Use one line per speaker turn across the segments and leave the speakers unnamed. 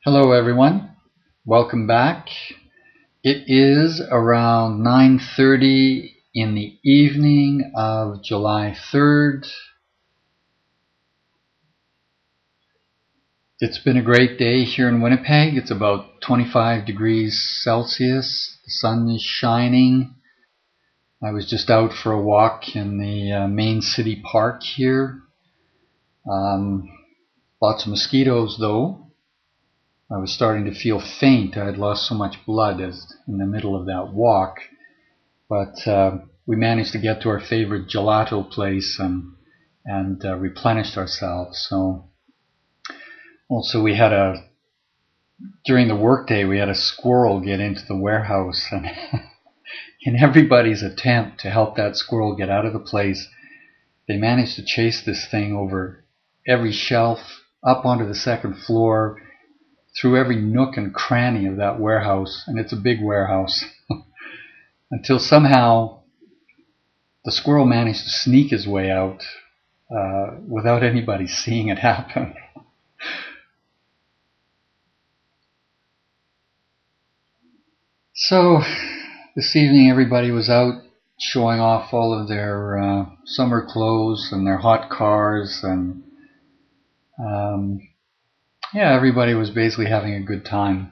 Hello everyone, welcome back. It is around 9:30 in the evening of July 3rd. It's been a great day here in Winnipeg. It's about 25 degrees Celsius. The sun is shining. I was just out for a walk in the main city park here. Lots of mosquitoes though. I was starting to feel faint. I had lost so much blood in the middle of that walk. But we managed to get to our favorite gelato place and replenished ourselves. So also during the workday, we had a squirrel get into the warehouse, and in everybody's attempt to help that squirrel get out of the place, they managed to chase this thing over every shelf, up onto the second floor, through every nook and cranny of that warehouse, and it's a big warehouse, until somehow the squirrel managed to sneak his way out without anybody seeing it happen. So this evening everybody was out showing off all of their summer clothes and their hot cars, and everybody was basically having a good time.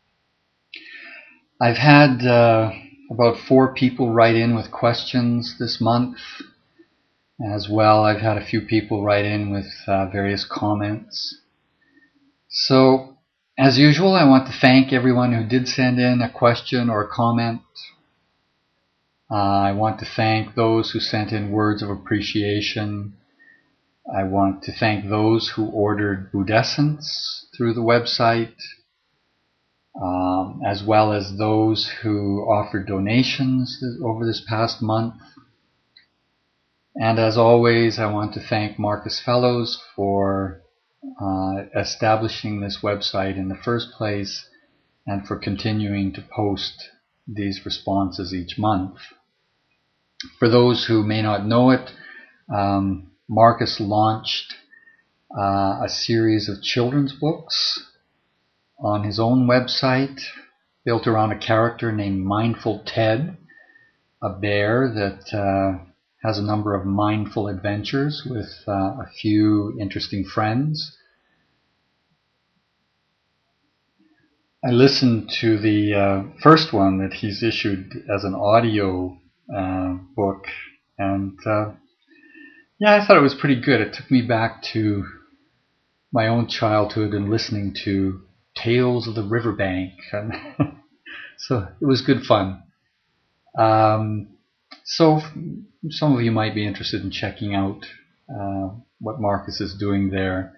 I've had about 4 people write in with questions this month. As well, I've had a few people write in with various comments. So, as usual, I want to thank everyone who did send in a question or a comment. I want to thank those who sent in words of appreciation. I want to thank those who ordered Budescence through the website, as well as those who offered donations over this past month. And as always, I want to thank Marcus Fellows for establishing this website in the first place and for continuing to post these responses each month. For those who may not know it, Marcus launched a series of children's books on his own website, built around a character named Mindful Ted, a bear that has a number of mindful adventures with a few interesting friends. I listened to the first one that he's issued as an audio book, and I thought it was pretty good. It took me back to my own childhood and listening to Tales of the Riverbank, and so it was good fun. So some of you might be interested in checking out what Marcus is doing there.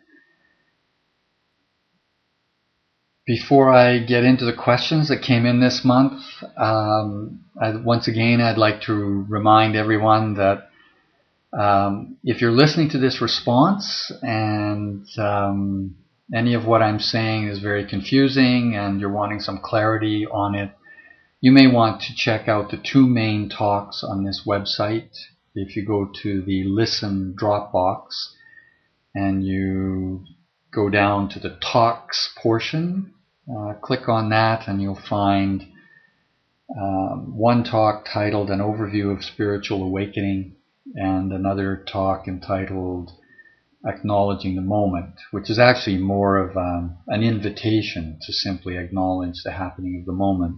Before I get into the questions that came in this month, once again I'd like to remind everyone that if you're listening to this response and any of what I'm saying is very confusing and you're wanting some clarity on it, you may want to check out the 2 main talks on this website. If you go to the Listen Dropbox and you go down to the Talks portion, click on that and you'll find one talk titled An Overview of Spiritual Awakening and another talk entitled Acknowledging the Moment, which is actually more of an invitation to simply acknowledge the happening of the moment.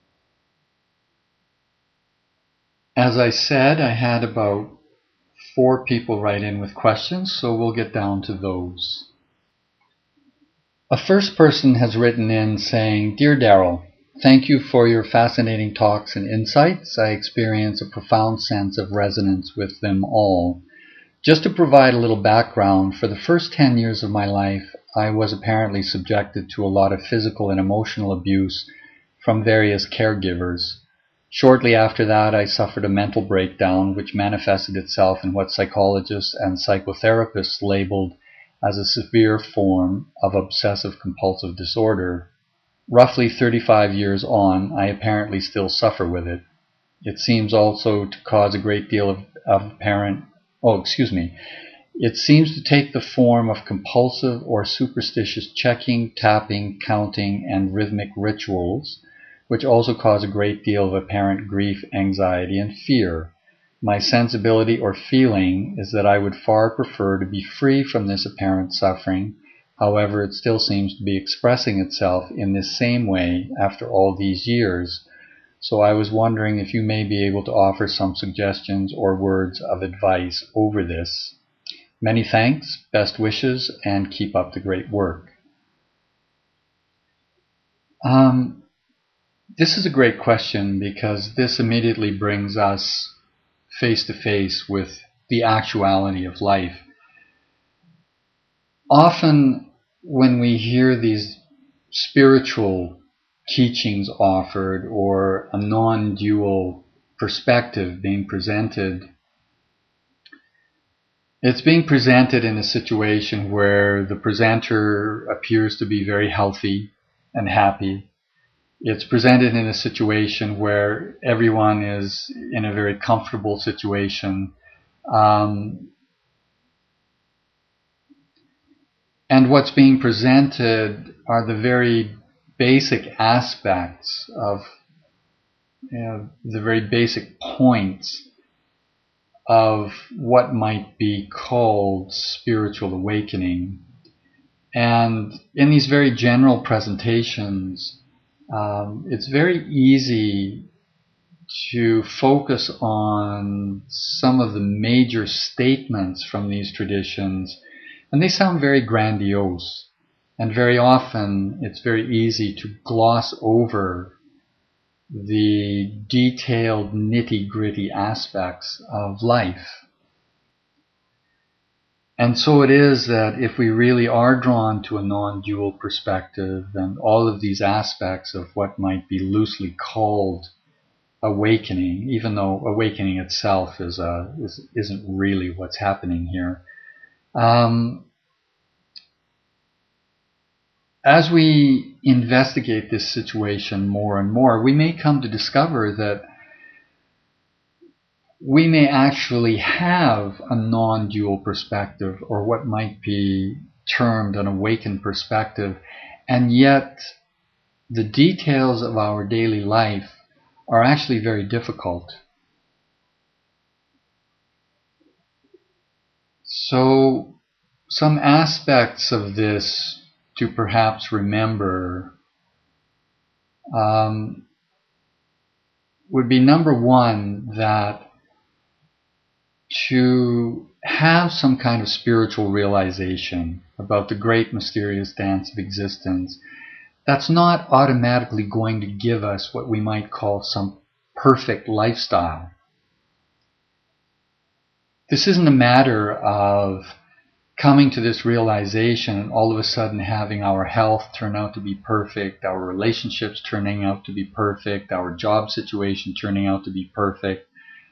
As I said, I had about 4 people write in with questions, so we'll get down to those. A first person has written in saying, "Dear Daryl, thank you for your fascinating talks and insights. I experience a profound sense of resonance with them all. Just to provide a little background, for the first 10 years of my life, I was apparently subjected to a lot of physical and emotional abuse from various caregivers. Shortly after that, I suffered a mental breakdown, which manifested itself in what psychologists and psychotherapists labeled as a severe form of obsessive-compulsive disorder. Roughly 35 years on, I apparently still suffer with it. It seems also to cause a great deal of It seems to take the form of compulsive or superstitious checking, tapping, counting, and rhythmic rituals, which also cause a great deal of apparent grief, anxiety, and fear. My sensibility or feeling is that I would far prefer to be free from this apparent suffering. However, it still seems to be expressing itself in this same way after all these years. So I was wondering if you may be able to offer some suggestions or words of advice over this. Many thanks, best wishes, and keep up the great work. This is a great question because this immediately brings us face to face with the actuality of life. Often when we hear these spiritual teachings offered or a non-dual perspective being presented, it's being presented in a situation where the presenter appears to be very healthy and happy. It's presented in a situation where everyone is in a very comfortable situation. And what's being presented are the very basic aspects of the very basic points of what might be called spiritual awakening. And in these very general presentations, it's very easy to focus on some of the major statements from these traditions, and they sound very grandiose. And very often it's very easy to gloss over the detailed nitty-gritty aspects of life. And so it is that if we really are drawn to a non-dual perspective, then all of these aspects of what might be loosely called awakening, even though awakening itself isn't really what's happening here, as we investigate this situation more and more, we may come to discover that we may actually have a non-dual perspective, or what might be termed an awakened perspective, and yet the details of our daily life are actually very difficult. So some aspects of this to perhaps remember would be, number one, that to have some kind of spiritual realization about the great mysterious dance of existence, that's not automatically going to give us what we might call some perfect lifestyle. This isn't a matter of coming to this realization and all of a sudden having our health turn out to be perfect, our relationships turning out to be perfect, our job situation turning out to be perfect.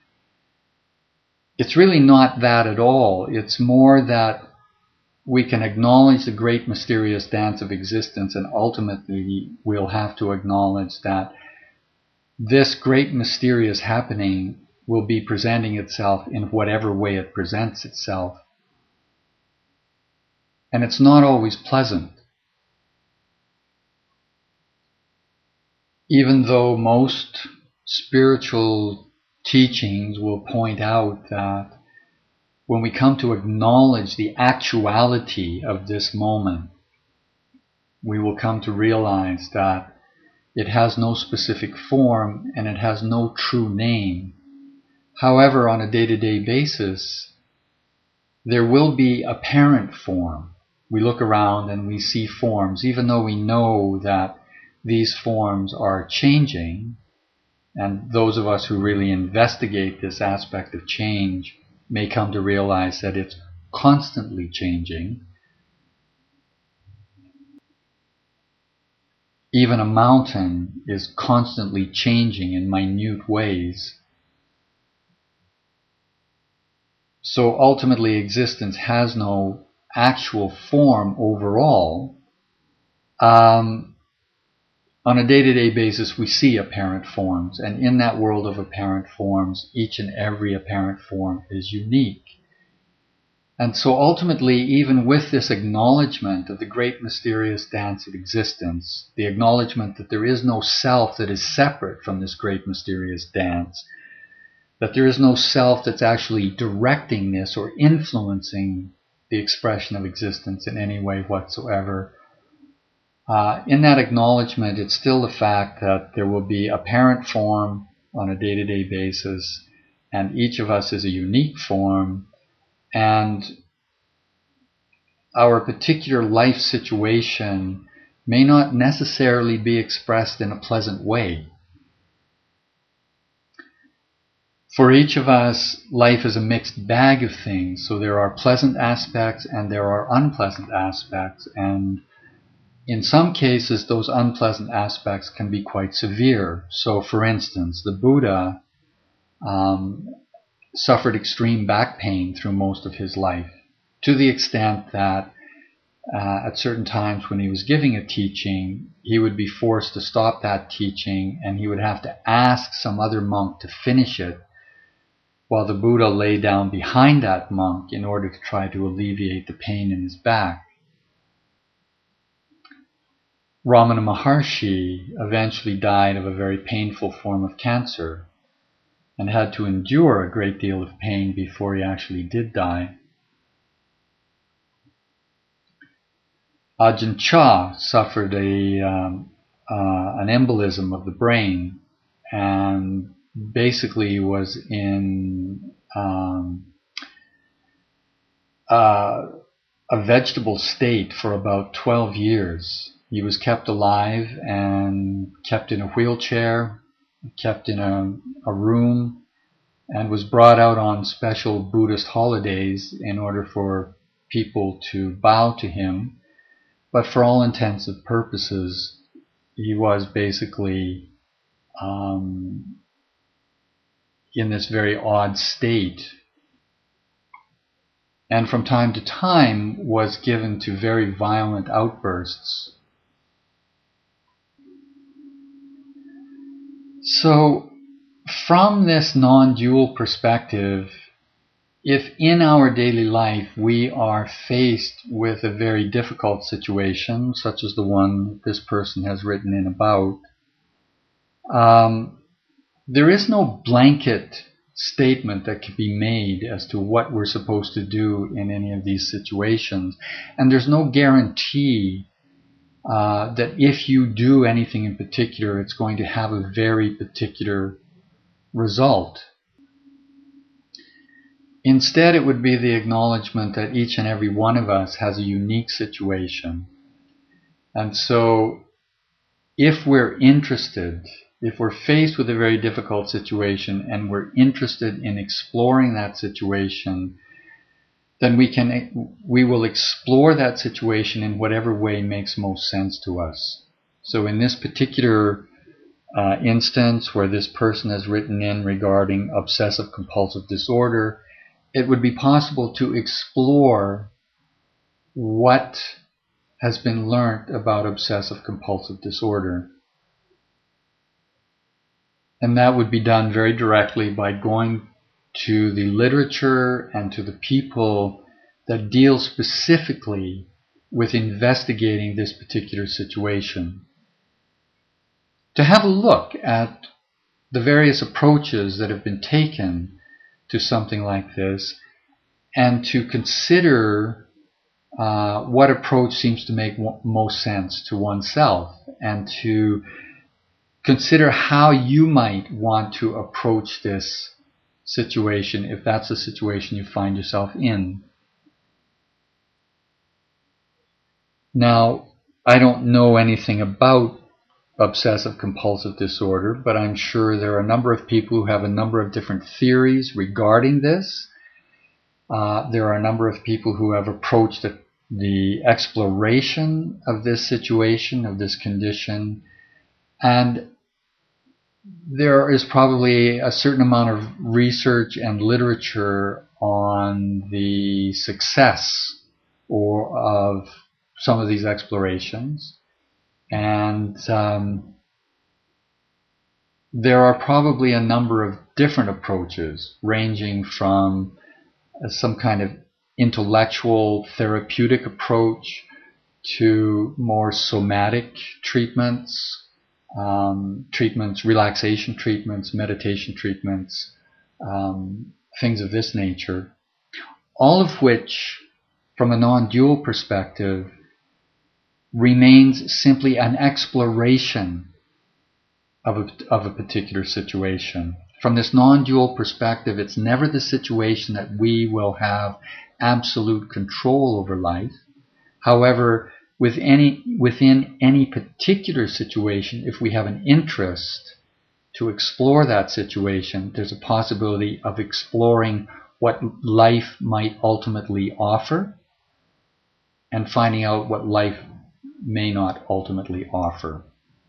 It's really not that at all. It's more that we can acknowledge the great mysterious dance of existence, and ultimately we'll have to acknowledge that this great mysterious happening will be presenting itself in whatever way it presents itself. And it's not always pleasant. Even though most spiritual teachings will point out that when we come to acknowledge the actuality of this moment, we will come to realize that it has no specific form and it has no true name. However, on a day-to-day basis, there will be apparent form. We look around and we see forms, even though we know that these forms are changing. And those of us who really investigate this aspect of change may come to realize that it's constantly changing. Even a mountain is constantly changing in minute ways. So ultimately existence has no actual form overall. On a day-to-day basis we see apparent forms, and in that world of apparent forms, each and every apparent form is unique. And so ultimately, even with this acknowledgement of the great mysterious dance of existence, the acknowledgement that there is no self that is separate from this great mysterious dance, that there is no self that's actually directing this or influencing the expression of existence in any way whatsoever, in that acknowledgement, it's still the fact that there will be apparent form on a day-to-day basis, and each of us is a unique form, and our particular life situation may not necessarily be expressed in a pleasant way. For each of us, life is a mixed bag of things, so there are pleasant aspects and there are unpleasant aspects, and in some cases those unpleasant aspects can be quite severe. So for instance, the Buddha suffered extreme back pain through most of his life, to the extent that at certain times when he was giving a teaching, he would be forced to stop that teaching and he would have to ask some other monk to finish it while the Buddha lay down behind that monk in order to try to alleviate the pain in his back. Ramana Maharshi eventually died of a very painful form of cancer and had to endure a great deal of pain before he actually did die. Ajahn Chah suffered an embolism of the brain and basically was in a vegetable state for about 12 years. He was kept alive and kept in a wheelchair, kept in a room, and was brought out on special Buddhist holidays in order for people to bow to him. But for all intents and purposes, he was basically in this very odd state, and from time to time was given to very violent outbursts. So from this non-dual perspective, if in our daily life we are faced with a very difficult situation, such as the one this person has written in about, there is no blanket statement that can be made as to what we're supposed to do in any of these situations. And there's no guarantee that if you do anything in particular, it's going to have a very particular result. Instead, it would be the acknowledgement that each and every one of us has a unique situation. And so, if we're interested, if we're faced with a very difficult situation and we're interested in exploring that situation, then we will explore that situation in whatever way makes most sense to us. So in this particular instance where this person has written in regarding obsessive compulsive disorder, it would be possible to explore what has been learnt about obsessive compulsive disorder. And that would be done very directly by going to the literature and to the people that deal specifically with investigating this particular situation. To have a look at the various approaches that have been taken to something like this, and to consider what approach seems to make most sense to oneself, and to consider how you might want to approach this situation if that's the situation you find yourself in. Now, I don't know anything about obsessive compulsive disorder, but I'm sure there are a number of people who have a number of different theories regarding this. There are a number of people who have approached the exploration of this situation, of this condition, and there is probably a certain amount of research and literature on the success of some of these explorations. And there are probably a number of different approaches, ranging from some kind of intellectual therapeutic approach to more somatic treatments, relaxation treatments, meditation treatments, things of this nature, all of which, from a non-dual perspective, remains simply an exploration of a particular situation. From this non-dual perspective, it's never the situation that we will have absolute control over life. However, within any particular situation, if we have an interest to explore that situation, there's a possibility of exploring what life might ultimately offer and finding out what life may not ultimately offer.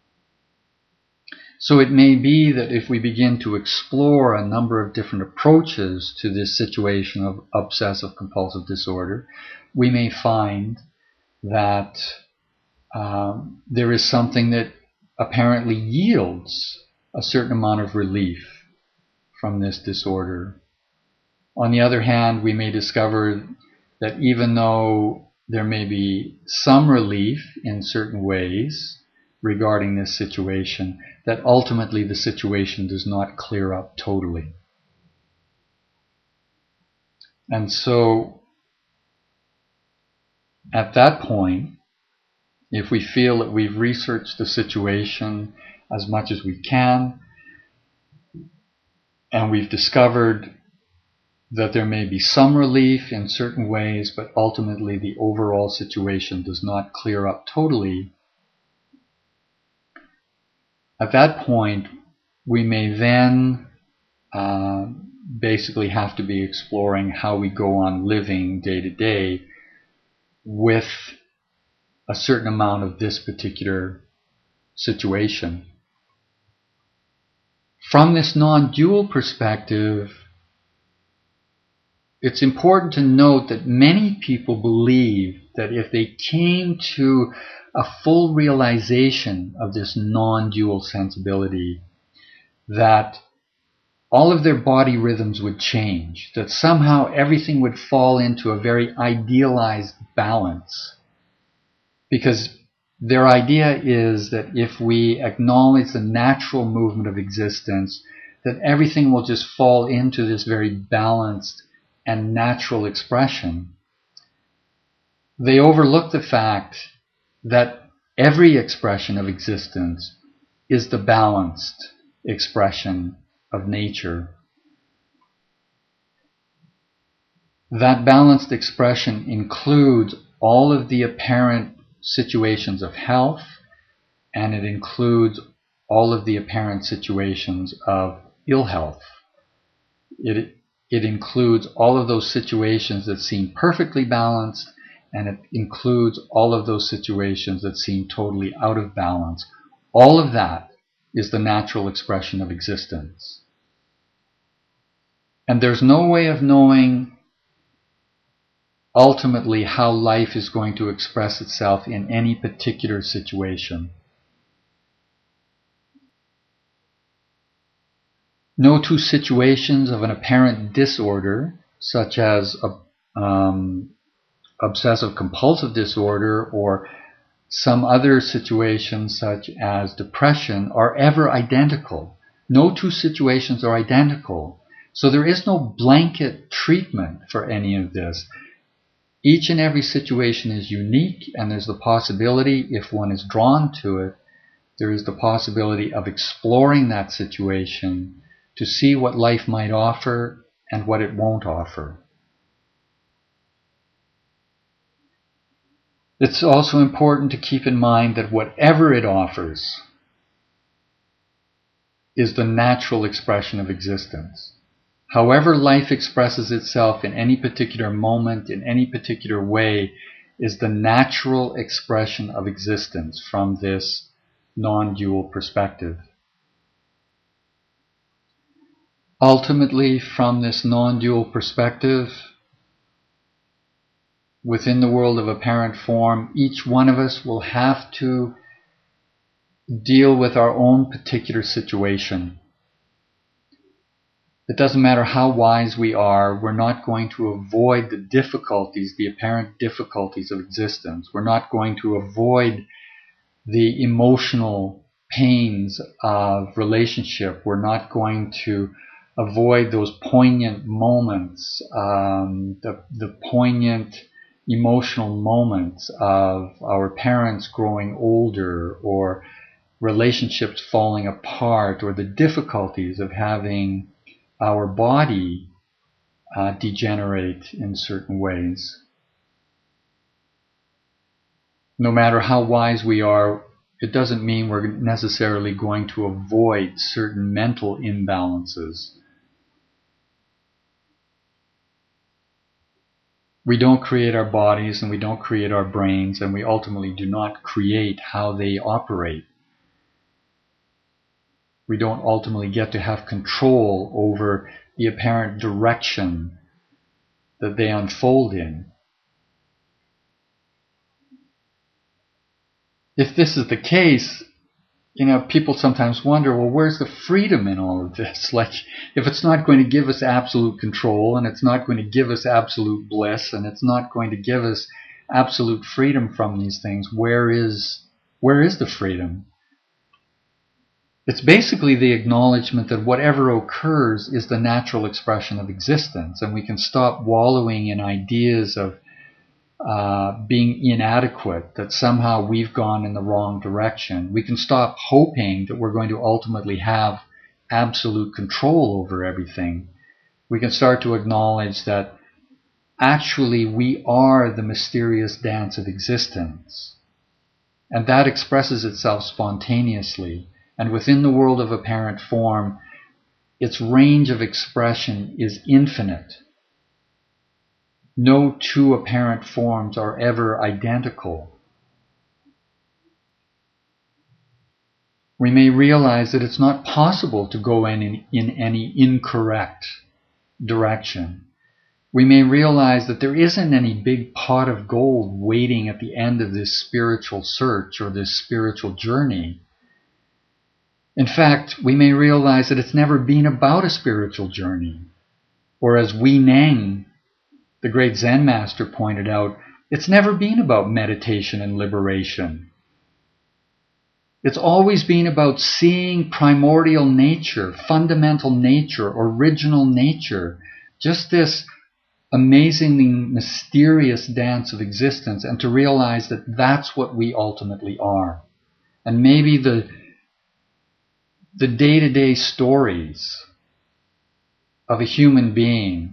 So it may be that if we begin to explore a number of different approaches to this situation of obsessive compulsive disorder, we may find that there is something that apparently yields a certain amount of relief from this disorder. On the other hand, we may discover that even though there may be some relief in certain ways regarding this situation, that ultimately the situation does not clear up totally. And so, at that point, if we feel that we've researched the situation as much as we can, and we've discovered that there may be some relief in certain ways, but ultimately the overall situation does not clear up totally, at that point, we may then basically have to be exploring how we go on living day to day with a certain amount of this particular situation. From this non-dual perspective, it's important to note that many people believe that if they came to a full realization of this non-dual sensibility, that all of their body rhythms would change, that somehow everything would fall into a very idealized balance. Because their idea is that if we acknowledge the natural movement of existence, that everything will just fall into this very balanced and natural expression. They overlook the fact that every expression of existence is the balanced expression of nature. That balanced expression includes all of the apparent situations of health, and it includes all of the apparent situations of ill health. It includes all of those situations that seem perfectly balanced, and it includes all of those situations that seem totally out of balance. All of that is the natural expression of existence. And there's no way of knowing ultimately how life is going to express itself in any particular situation. No two situations of an apparent disorder, such as obsessive compulsive disorder or some other situation such as depression, are ever identical. No two situations are identical. So there is no blanket treatment for any of this. Each and every situation is unique, and there's the possibility, if one is drawn to it, there is the possibility of exploring that situation to see what life might offer and what it won't offer. It's also important to keep in mind that whatever it offers is the natural expression of existence. However life expresses itself in any particular moment, in any particular way, is the natural expression of existence from this non-dual perspective. Ultimately, from this non-dual perspective, within the world of apparent form, each one of us will have to deal with our own particular situation. It doesn't matter how wise we are, we're not going to avoid the difficulties, the apparent difficulties of existence. We're not going to avoid the emotional pains of relationship. We're not going to avoid those poignant moments, the poignant emotional moments of our parents growing older, or relationships falling apart, or the difficulties of having our body degenerate in certain ways. No matter how wise we are, it doesn't mean we're necessarily going to avoid certain mental imbalances. We don't create our bodies, and we don't create our brains, and we ultimately do not create how they operate. We don't ultimately get to have control over the apparent direction that they unfold in. If this is the case, people sometimes wonder, well, where's the freedom in all of this? Like, if it's not going to give us absolute control, and it's not going to give us absolute bliss, and it's not going to give us absolute freedom from these things, where is the freedom? It's basically the acknowledgement that whatever occurs is the natural expression of existence, and we can stop wallowing in ideas of being inadequate, that somehow we've gone in the wrong direction. We can stop hoping that we're going to ultimately have absolute control over everything. We can start to acknowledge that actually we are the mysterious dance of existence. And that expresses itself spontaneously. And within the world of apparent form, its range of expression is infinite. No two apparent forms are ever identical. We may realize that it's not possible to go in any incorrect direction. We may realize that there isn't any big pot of gold waiting at the end of this spiritual search or this spiritual journey. In fact, we may realize that it's never been about a spiritual journey. Or as Hui Neng, the great Zen master, pointed out, it's never been about meditation and liberation. It's always been about seeing primordial nature, fundamental nature, original nature, just this amazingly mysterious dance of existence, and to realize that that's what we ultimately are. And maybe the day-to-day stories of a human being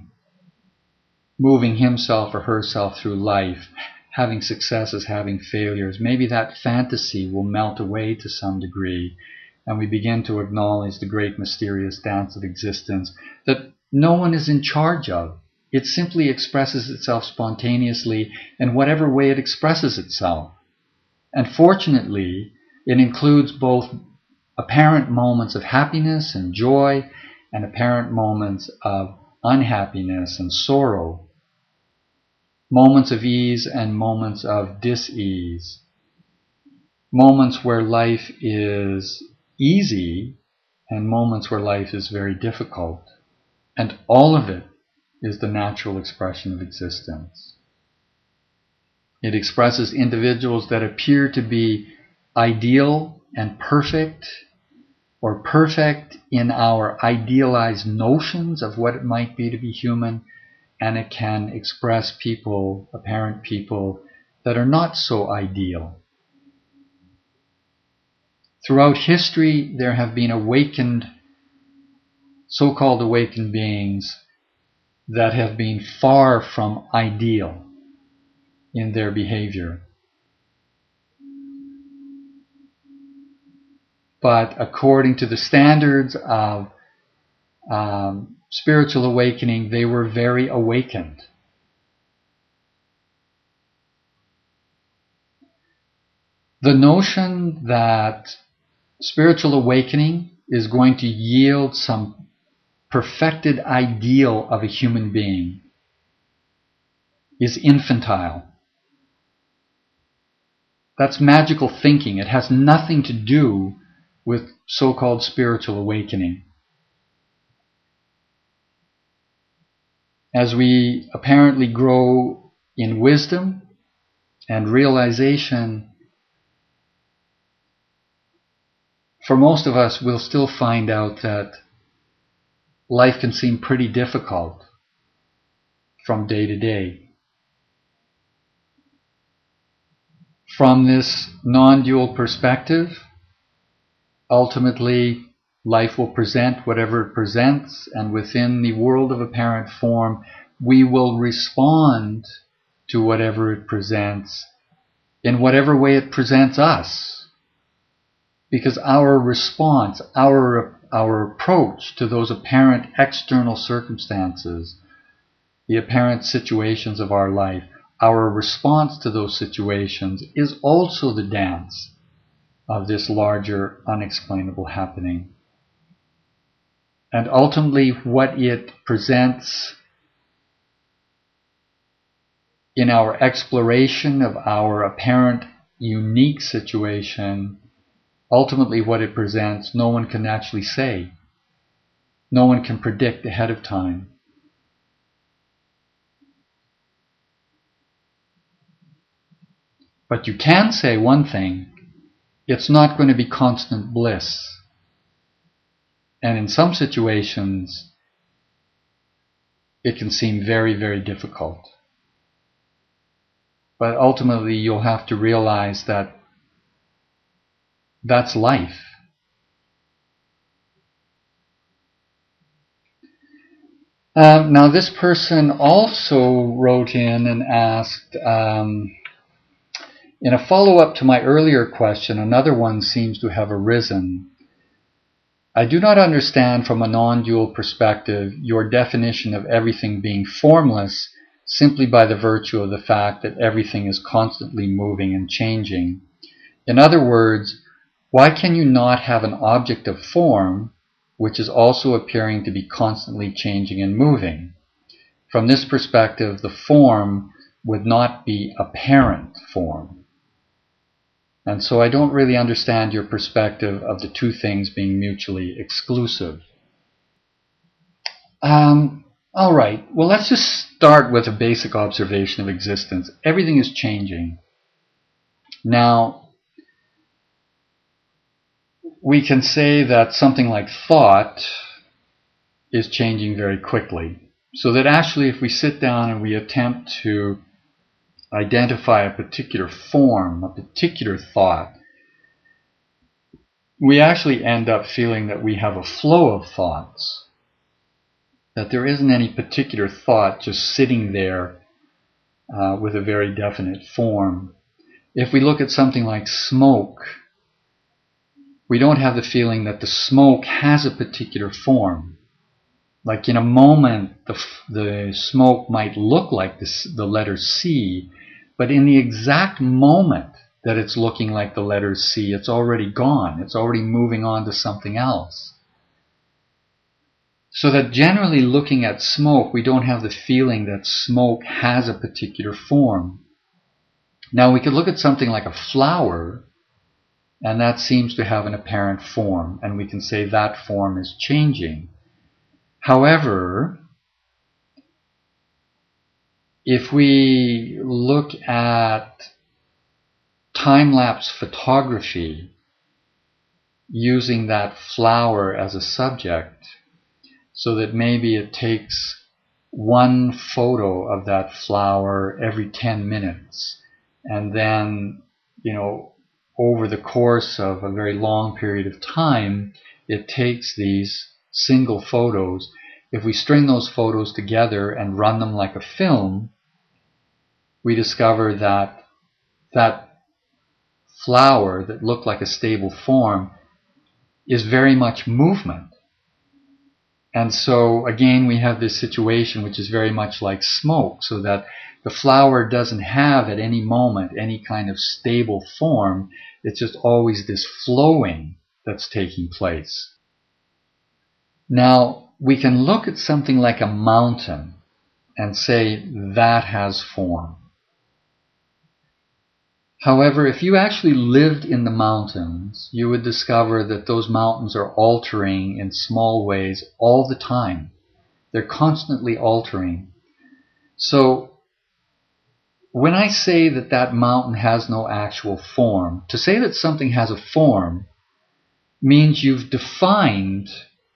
moving himself or herself through life, having successes, having failures, maybe that fantasy will melt away to some degree, and we begin to acknowledge the great mysterious dance of existence that no one is in charge of. It simply expresses itself spontaneously in whatever way it expresses itself. And fortunately, it includes both apparent moments of happiness and joy and apparent moments of unhappiness and sorrow, moments of ease and moments of dis-ease, moments where life is easy and moments where life is very difficult. And all of it is the natural expression of existence. It expresses individuals that appear to be ideal and perfect, or perfect in our idealized notions of what it might be to be human, and it can express people, apparent people, that are not so ideal. Throughout history, there have been awakened, so-called awakened beings that have been far from ideal in their behavior. But according to the standards of spiritual awakening, they were very awakened. The notion that spiritual awakening is going to yield some perfected ideal of a human being is infantile. That's magical thinking. It has nothing to do with so-called spiritual awakening. as we apparently grow in wisdom and realization, for most of us, we'll still find out that life can seem pretty difficult from day to day. From this non-dual perspective, ultimately, life will present whatever it presents, and within the world of apparent form, we will respond to whatever it presents in whatever way it presents us. Because our response, our approach to those apparent external circumstances, the apparent situations of our life, our response to those situations is also the dance of this larger unexplainable happening. And ultimately, what it presents in our exploration of our apparent unique situation, ultimately what it presents, no one can actually say. No one can predict ahead of time. But you can say one thing: it's not going to be constant bliss. And in some situations, it can seem very, very difficult. But ultimately, you'll have to realize that that's life. Now, this person also wrote in and asked, in a follow-up to my earlier question, another one seems to have arisen. I do not understand from a non-dual perspective your definition of everything being formless simply by the virtue of the fact that everything is constantly moving and changing. In other words, why can you not have an object of form which is also appearing to be constantly changing and moving? From this perspective, the form would not be apparent form. And so I don't really understand your perspective of the two things being mutually exclusive. All right, well, let's just start with a basic observation of existence. Everything is changing. Now, we can say that something like thought is changing very quickly. So that actually, if we sit down and we attempt to identify a particular form, a particular thought, we actually end up feeling that we have a flow of thoughts, that there isn't any particular thought just sitting there with a very definite form. If we look at something like smoke, we don't have the feeling that the smoke has a particular form. Like in a moment, the smoke might look like the letter C, but in the exact moment that it's looking like the letter C, it's already gone. It's already moving on to something else. So that generally looking at smoke, we don't have the feeling that smoke has a particular form. Now we could look at something like a flower, and that seems to have an apparent form, and we can say that form is changing. However, if we look at time-lapse photography using that flower as a subject, so that maybe it takes one photo of that flower every 10 minutes, and then, over the course of a very long period of time, it takes these single photos. If we string those photos together and run them like a film, we discover that that flower that looked like a stable form is very much movement. And so again, we have this situation which is very much like smoke, so that the flower doesn't have at any moment any kind of stable form. It's just always this flowing that's taking place. Now, we can look at something like a mountain and say that has form. However, if you actually lived in the mountains, you would discover that those mountains are altering in small ways all the time. They're constantly altering. So when I say that that mountain has no actual form, to say that something has a form means you've defined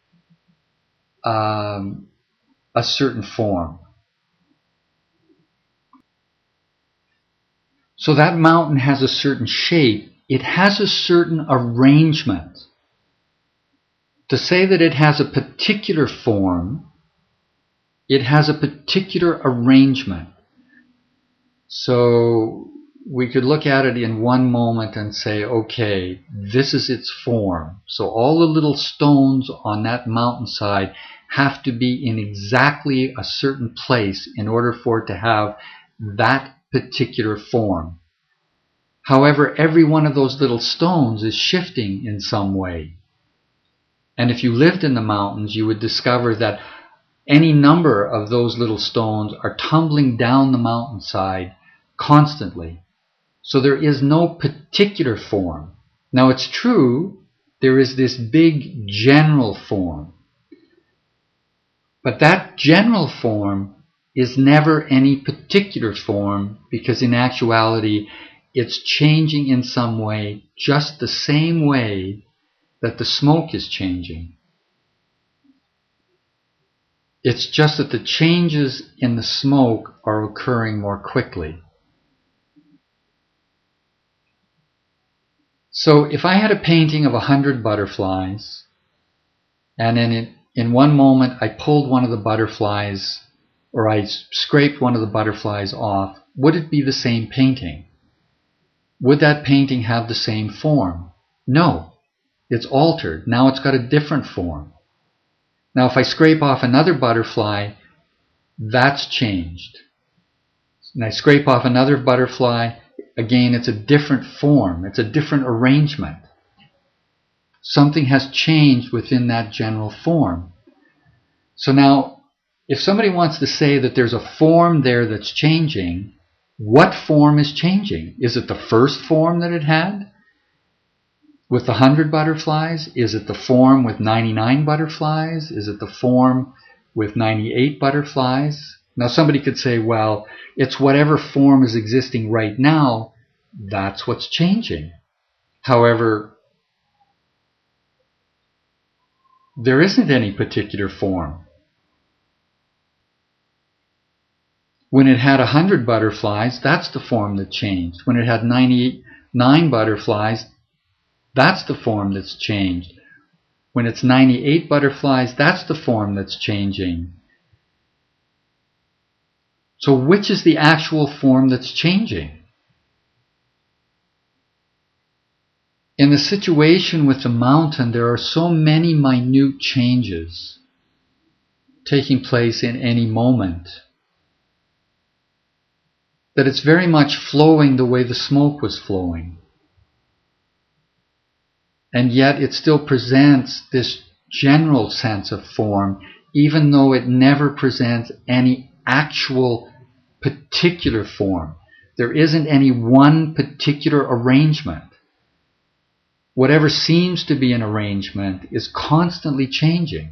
a certain form. So that mountain has a certain shape. It has a certain arrangement. To say that it has a particular form, it has a particular arrangement. So we could look at it in one moment and say, okay, this is its form. So all the little stones on that mountainside have to be in exactly a certain place in order for it to have that particular form. However, every one of those little stones is shifting in some way. And if you lived in the mountains, you would discover that any number of those little stones are tumbling down the mountainside constantly. So there is no particular form. Now it's true, there is this big general form. But that general form is never any particular form, because in actuality it's changing in some way, just the same way that the smoke is changing. It's just that the changes in the smoke are occurring more quickly. So if I had a painting of 100 butterflies, and then in one moment I pulled one of the butterflies, or I scraped one of the butterflies off, would it be the same painting? Would that painting have the same form? No. It's altered. Now it's got a different form. Now if I scrape off another butterfly, that's changed. And I scrape off another butterfly, again it's a different form. It's a different arrangement. Something has changed within that general form. So now, if somebody wants to say that there's a form there that's changing, what form is changing? Is it the first form that it had with the 100 butterflies? Is it the form with 99 butterflies? Is it the form with 98 butterflies? Now somebody could say, well, it's whatever form is existing right now, that's what's changing. However, there isn't any particular form. When it had 100 butterflies, that's the form that changed. When it had 99 butterflies, that's the form that's changed. When it's 98 butterflies, that's the form that's changing. So which is the actual form that's changing? In the situation with the mountain, there are so many minute changes taking place in any moment that it's very much flowing the way the smoke was flowing. And yet it still presents this general sense of form, even though it never presents any actual particular form. There isn't any one particular arrangement. Whatever seems to be an arrangement is constantly changing.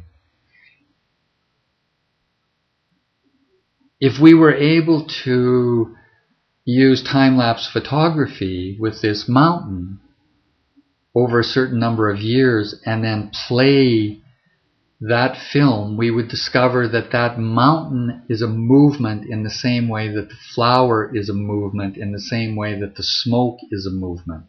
If we were able to use time-lapse photography with this mountain over a certain number of years and then play that film, we would discover that that mountain is a movement in the same way that the flower is a movement, in the same way that the smoke is a movement.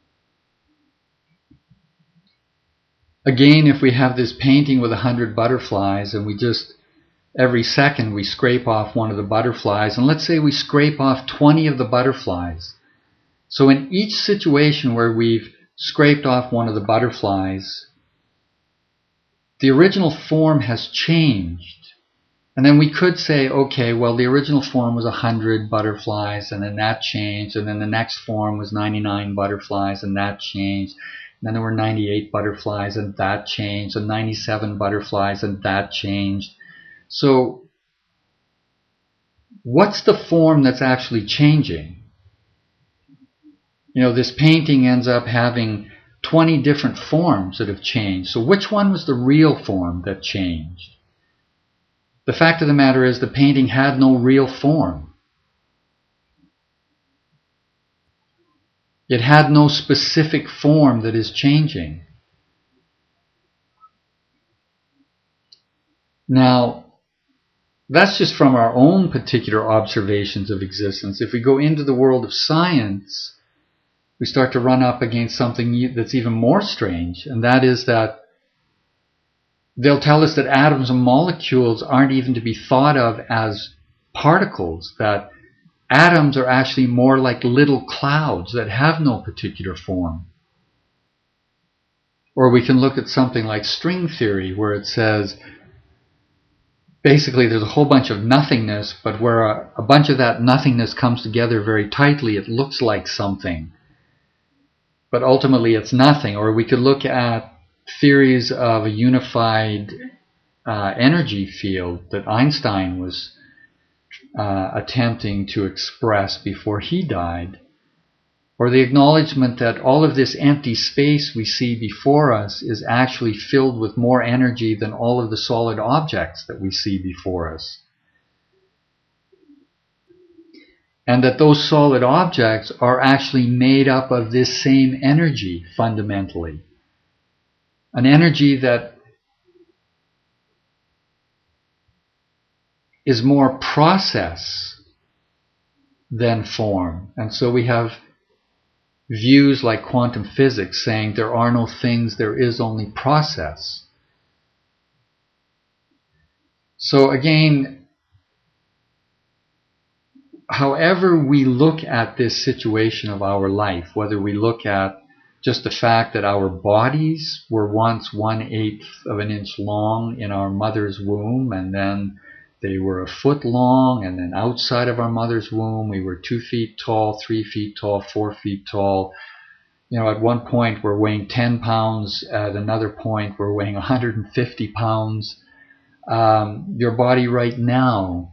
Again, if we have this painting with 100 butterflies and we just, every second we scrape off one of the butterflies, and let's say we scrape off 20 of the butterflies. So in each situation where we've scraped off one of the butterflies, the original form has changed. And then we could say, okay, well, the original form was 100 butterflies, and then that changed, and then the next form was 99 butterflies, and that changed. And then there were 98 butterflies, and that changed, and 97 butterflies, and that changed. So what's the form that's actually changing? You know, this painting ends up having 20 different forms that have changed. So which one was the real form that changed? The fact of the matter is the painting had no real form. It had no specific form that is changing. Now, that's just from our own particular observations of existence. If we go into the world of science, we start to run up against something that's even more strange, and that is that they'll tell us that atoms and molecules aren't even to be thought of as particles, that atoms are actually more like little clouds that have no particular form. Or we can look at something like string theory, where it says basically there's a whole bunch of nothingness, but where a bunch of that nothingness comes together very tightly, it looks like something. But ultimately it's nothing. Or we could look at theories of a unified energy field that Einstein was attempting to express before he died. Or the acknowledgement that all of this empty space we see before us is actually filled with more energy than all of the solid objects that we see before us. And that those solid objects are actually made up of this same energy fundamentally. An energy that is more process than form. And so we have views like quantum physics saying there are no things, there is only process. So again, however we look at this situation of our life, whether we look at just the fact that our bodies were once 1/8 of an inch long in our mother's womb, and then they were a foot long, and then outside of our mother's womb we were 2 feet tall, 3 feet tall, 4 feet tall. You know, at one point we're weighing 10 pounds, at another point we're weighing 150 pounds. Your body right now,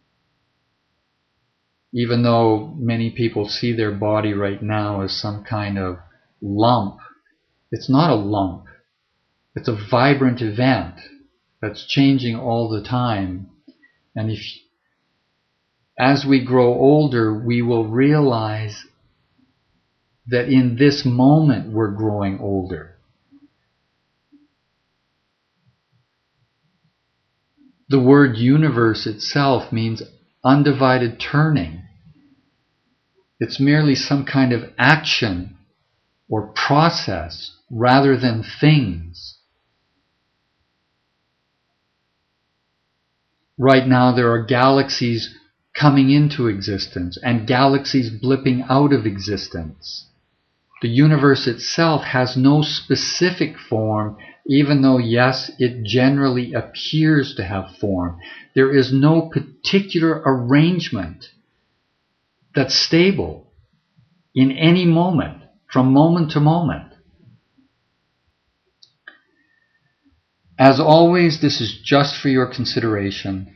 even though many people see their body right now as some kind of lump, it's not a lump. It's a vibrant event that's changing all the time. And as we grow older, we will realize that in this moment we're growing older. The word universe itself means undivided turning. It's merely some kind of action or process rather than things. Right now there are galaxies coming into existence and galaxies blipping out of existence. The universe itself has no specific form, even though, yes, it generally appears to have form. There is no particular arrangement that's stable in any moment, from moment to moment. As always, this is just for your consideration.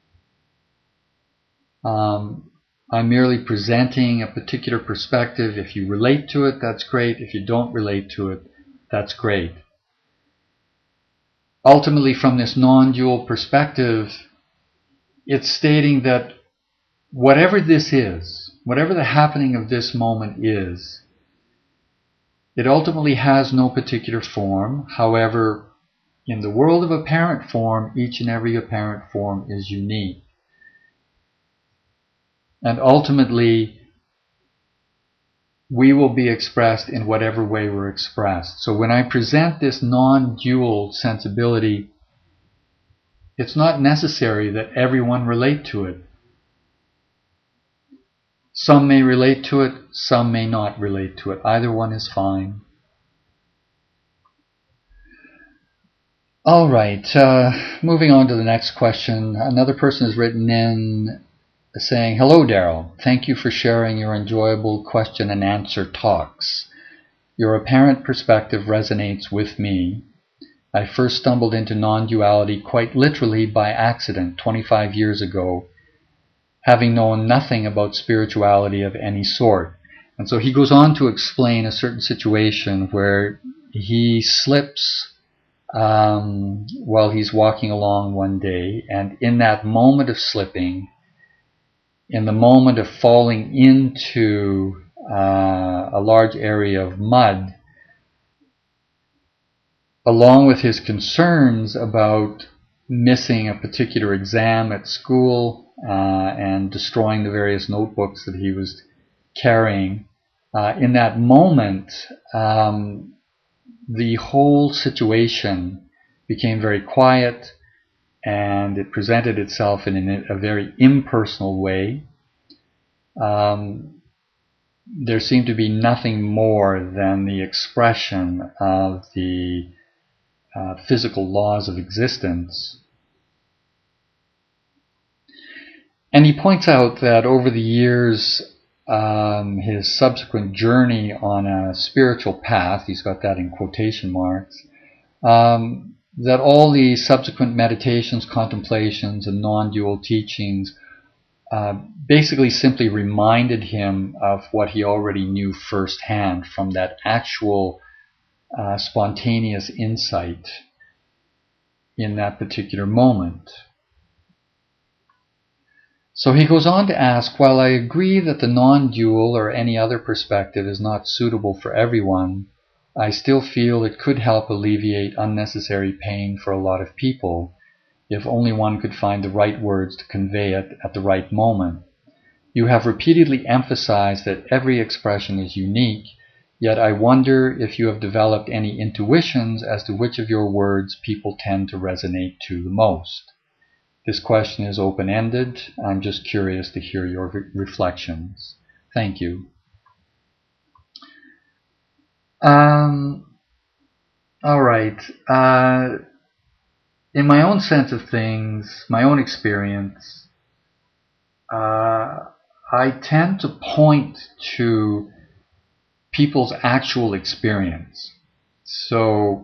I'm merely presenting a particular perspective. If you relate to it, that's great. If you don't relate to it, that's great. Ultimately, from this non-dual perspective, it's stating that whatever this is, whatever the happening of this moment is, it ultimately has no particular form. However, in the world of apparent form, each and every apparent form is unique. And ultimately, we will be expressed in whatever way we're expressed. So when I present this non-dual sensibility, it's not necessary that everyone relate to it. Some may relate to it, some may not relate to it. Either one is fine. All right, moving on to the next question. Another person has written in saying, "Hello, Daryl. Thank you for sharing your enjoyable question and answer talks. Your apparent perspective resonates with me. I first stumbled into non-duality quite literally by accident 25 years ago, having known nothing about spirituality of any sort." And so he goes on to explain a certain situation where he slips while he's walking along one day, and in that moment of slipping, in the moment of falling into a large area of mud, along with his concerns about missing a particular exam at school and destroying the various notebooks that he was carrying, in that moment, the whole situation became very quiet, and it presented itself in a very impersonal way. There seemed to be nothing more than the expression of the physical laws of existence. And he points out that over the years, his subsequent journey on a spiritual path, he's got that in quotation marks, that all the subsequent meditations, contemplations, and non-dual teachings basically simply reminded him of what he already knew firsthand from that actual spontaneous insight in that particular moment. So he goes on to ask, while I agree that the non-dual or any other perspective is not suitable for everyone, I still feel it could help alleviate unnecessary pain for a lot of people, if only one could find the right words to convey it at the right moment. You have repeatedly emphasized that every expression is unique, yet I wonder if you have developed any intuitions as to which of your words people tend to resonate to the most. This question is open-ended. I'm just curious to hear your reflections. Thank you. All right. In my own sense of things, my own experience, I tend to point to people's actual experience. So,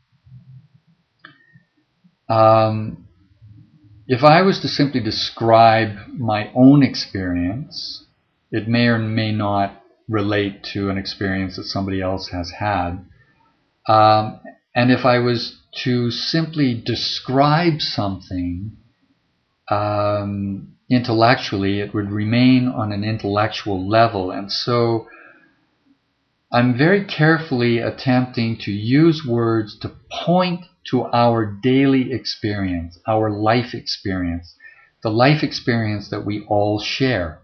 if I was to simply describe my own experience, it may or may not relate to an experience that somebody else has had. And if I was to simply describe something intellectually, it would remain on an intellectual level. And so I'm very carefully attempting to use words to point to our daily experience, our life experience, the life experience that we all share.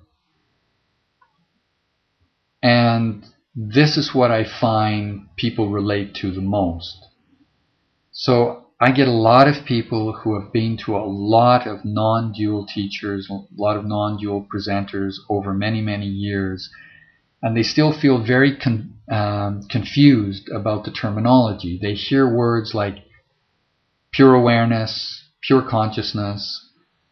And this is what I find people relate to the most. So I get a lot of people who have been to a lot of non-dual teachers, a lot of non-dual presenters over many, many years, and they still feel very confused about the terminology. They hear words like pure awareness, pure consciousness.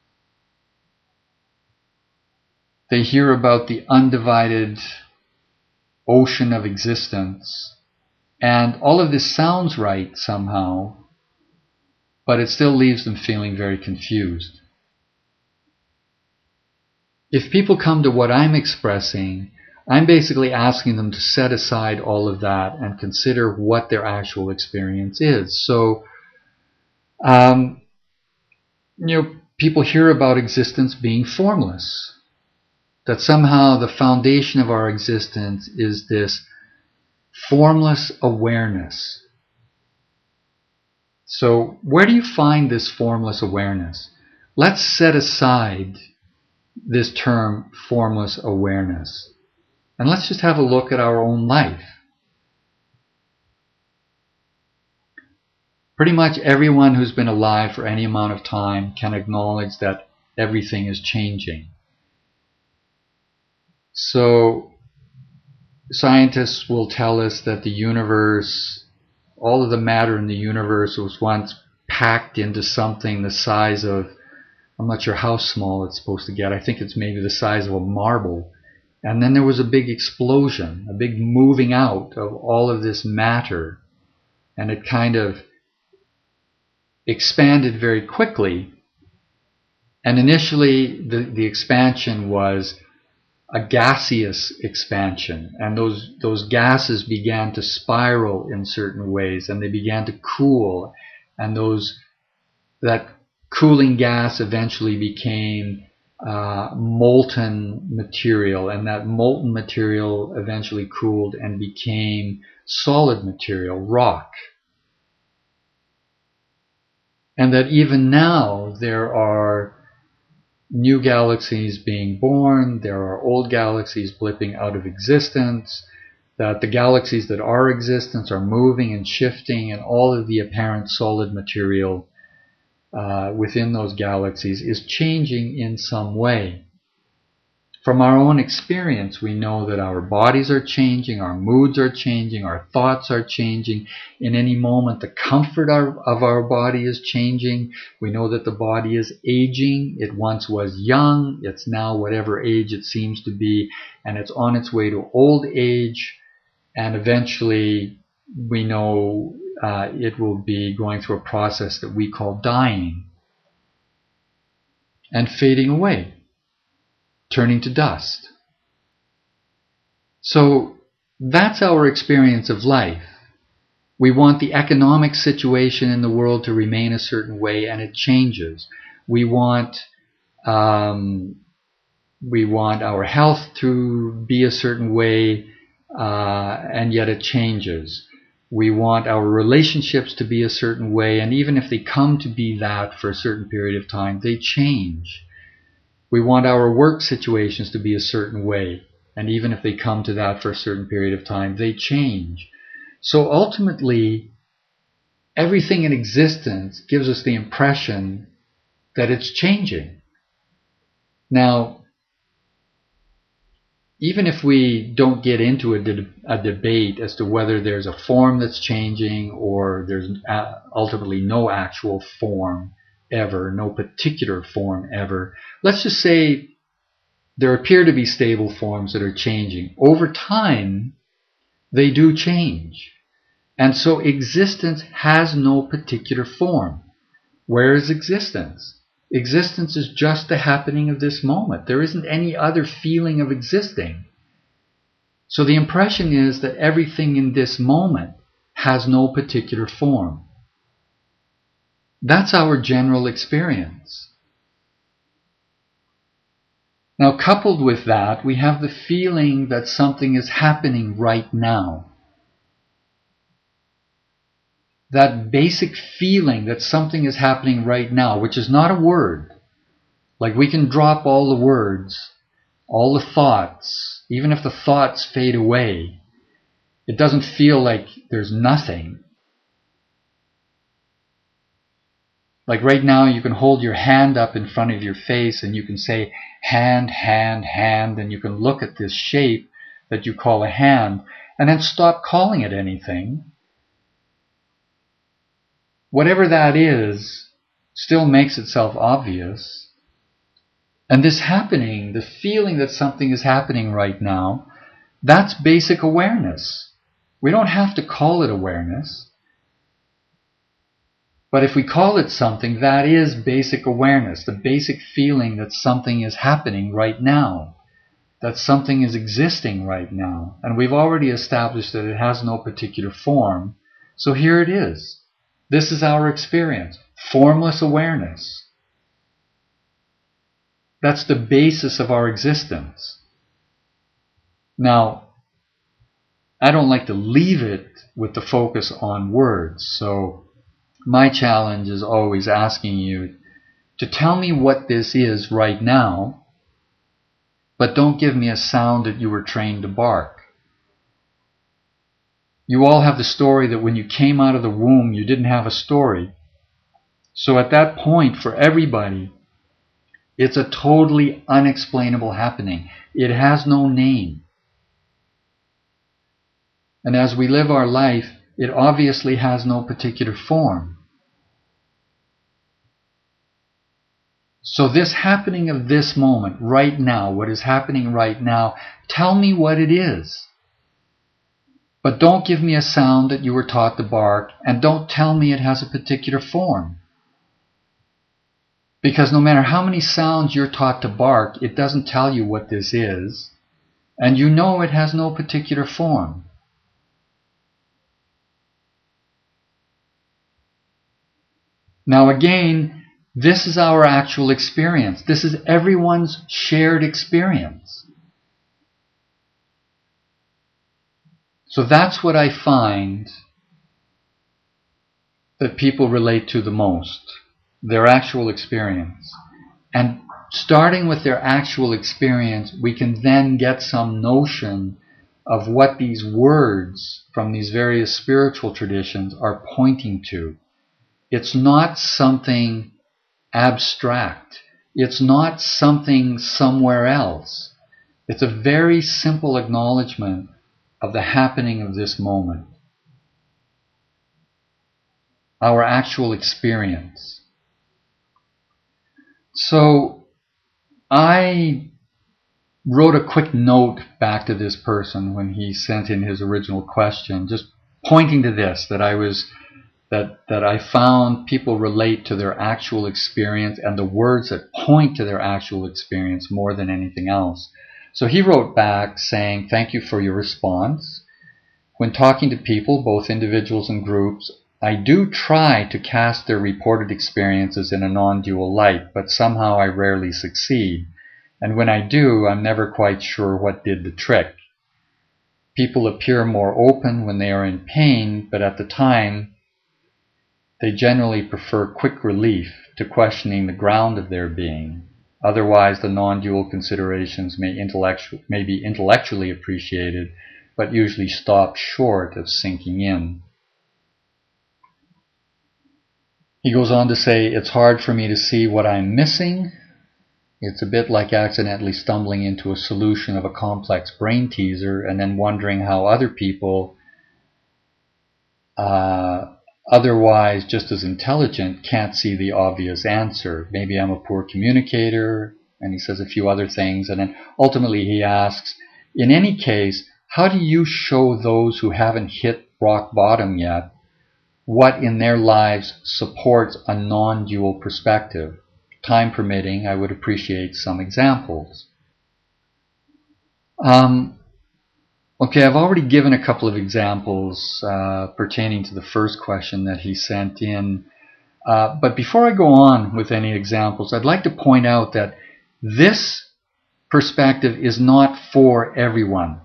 They hear about the undivided ocean of existence. And all of this sounds right somehow, but it still leaves them feeling very confused. If people come to what I'm expressing, I'm basically asking them to set aside all of that and consider what their actual experience is. So, people hear about existence being formless. That somehow the foundation of our existence is this formless awareness. So where do you find this formless awareness? Let's set aside this term formless awareness. And let's just have a look at our own life. Pretty much everyone who's been alive for any amount of time can acknowledge that everything is changing. So scientists will tell us that the universe, all of the matter in the universe was once packed into something the size of, I'm not sure how small it's supposed to get. I think it's maybe the size of a marble. And then there was a big explosion, a big moving out of all of this matter. And it kind of expanded very quickly. And initially the expansion was a gaseous expansion, and those gases began to spiral in certain ways, and they began to cool, and that cooling gas eventually became molten material, and that molten material eventually cooled and became solid material, rock. And that even now there are new galaxies being born, there are old galaxies blipping out of existence, that the galaxies that are existence are moving and shifting, and all of the apparent solid material within those galaxies is changing in some way. From our own experience, we know that our bodies are changing, our moods are changing, our thoughts are changing. In any moment, the comfort of our body is changing. We know that the body is aging. It once was young. It's now whatever age it seems to be, and it's on its way to old age. And eventually, we know it will be going through a process that we call dying and fading away, turning to dust. So that's our experience of life. We want the economic situation in the world to remain a certain way, and it changes. We want our health to be a certain way, and yet it changes. We want our relationships to be a certain way, and even if they come to be that for a certain period of time, they change. We want our work situations to be a certain way, and even if they come to that for a certain period of time, they change. So ultimately, everything in existence gives us the impression that it's changing. Now, even if we don't get into a debate as to whether there's a form that's changing or there's ultimately no actual form ever, no particular form ever, let's just say there appear to be stable forms that are changing. Over time, they do change. And so existence has no particular form. Where is existence? Existence is just the happening of this moment. There isn't any other feeling of existing. So the impression is that everything in this moment has no particular form. That's our general experience. Now, coupled with that, we have the feeling that something is happening right now. That basic feeling that something is happening right now, which is not a word. Like we can drop all the words, all the thoughts, even if the thoughts fade away, it doesn't feel like there's nothing. Like right now you can hold your hand up in front of your face and you can say hand, hand, hand, and you can look at this shape that you call a hand and then stop calling it anything. Whatever that is still makes itself obvious. And this happening, the feeling that something is happening right now, that's basic awareness. We don't have to call it awareness. But if we call it something, that is basic awareness, the basic feeling that something is happening right now, that something is existing right now. And we've already established that it has no particular form. So here it is. This is our experience, formless awareness. That's the basis of our existence. Now, I don't like to leave it with the focus on words, so my challenge is always asking you to tell me what this is right now, but don't give me a sound that you were trained to bark. You all have the story that when you came out of the womb, you didn't have a story. So at that point, for everybody, it's a totally unexplainable happening. It has no name. And as we live our life, it obviously has no particular form. So this happening of this moment, right now, what is happening right now, tell me what it is. But don't give me a sound that you were taught to bark, and don't tell me it has a particular form. Because no matter how many sounds you're taught to bark, it doesn't tell you what this is, and you know it has no particular form. Now again, this is our actual experience. This is everyone's shared experience. So that's what I find that people relate to the most, their actual experience. And starting with their actual experience, we can then get some notion of what these words from these various spiritual traditions are pointing to. It's not something abstract. It's not something somewhere else. It's a very simple acknowledgement of the happening of this moment. Our actual experience. So I wrote a quick note back to this person when he sent in his original question, just pointing to this, that I found people relate to their actual experience and the words that point to their actual experience more than anything else. So he wrote back saying, "Thank you for your response. When talking to people, both individuals and groups, I do try to cast their reported experiences in a non-dual light, but somehow I rarely succeed. And when I do, I'm never quite sure what did the trick. People appear more open when they are in pain, but at the time, they generally prefer quick relief to questioning the ground of their being. Otherwise, the non-dual considerations may be intellectually appreciated, but usually stop short of sinking in." He goes on to say, "It's hard for me to see what I'm missing. It's a bit like accidentally stumbling into a solution of a complex brain teaser and then wondering how other people, otherwise just as intelligent, can't see the obvious answer. Maybe I'm a poor communicator," and he says a few other things. And then ultimately he asks, "In any case, how do you show those who haven't hit rock bottom yet what in their lives supports a non-dual perspective? Time permitting, I would appreciate some examples." Okay, I've already given a couple of examples pertaining to the first question that he sent in. But before I go on with any examples, I'd like to point out that this perspective is not for everyone.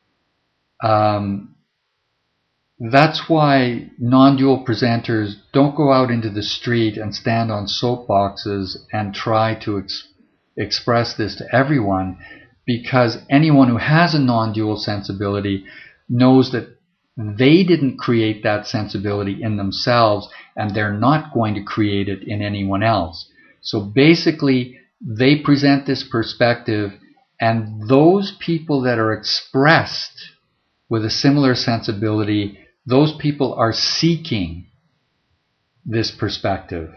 That's why non-dual presenters don't go out into the street and stand on soapboxes and try to express this to everyone, because anyone who has a non-dual sensibility knows that they didn't create that sensibility in themselves, and they're not going to create it in anyone else. So basically, they present this perspective, and those people that are expressed with a similar sensibility, those people are seeking this perspective.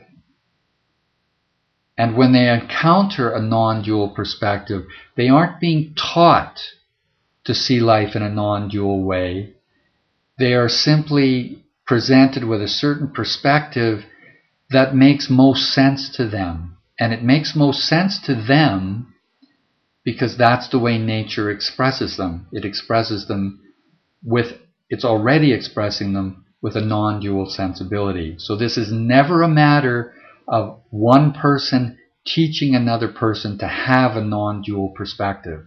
And when they encounter a non-dual perspective, they aren't being taught to see life in a non-dual way. They are simply presented with a certain perspective that makes most sense to them. And it makes most sense to them because that's the way nature expresses them. It expresses them it's already expressing them with a non-dual sensibility. So this is never a matter of one person teaching another person to have a non-dual perspective.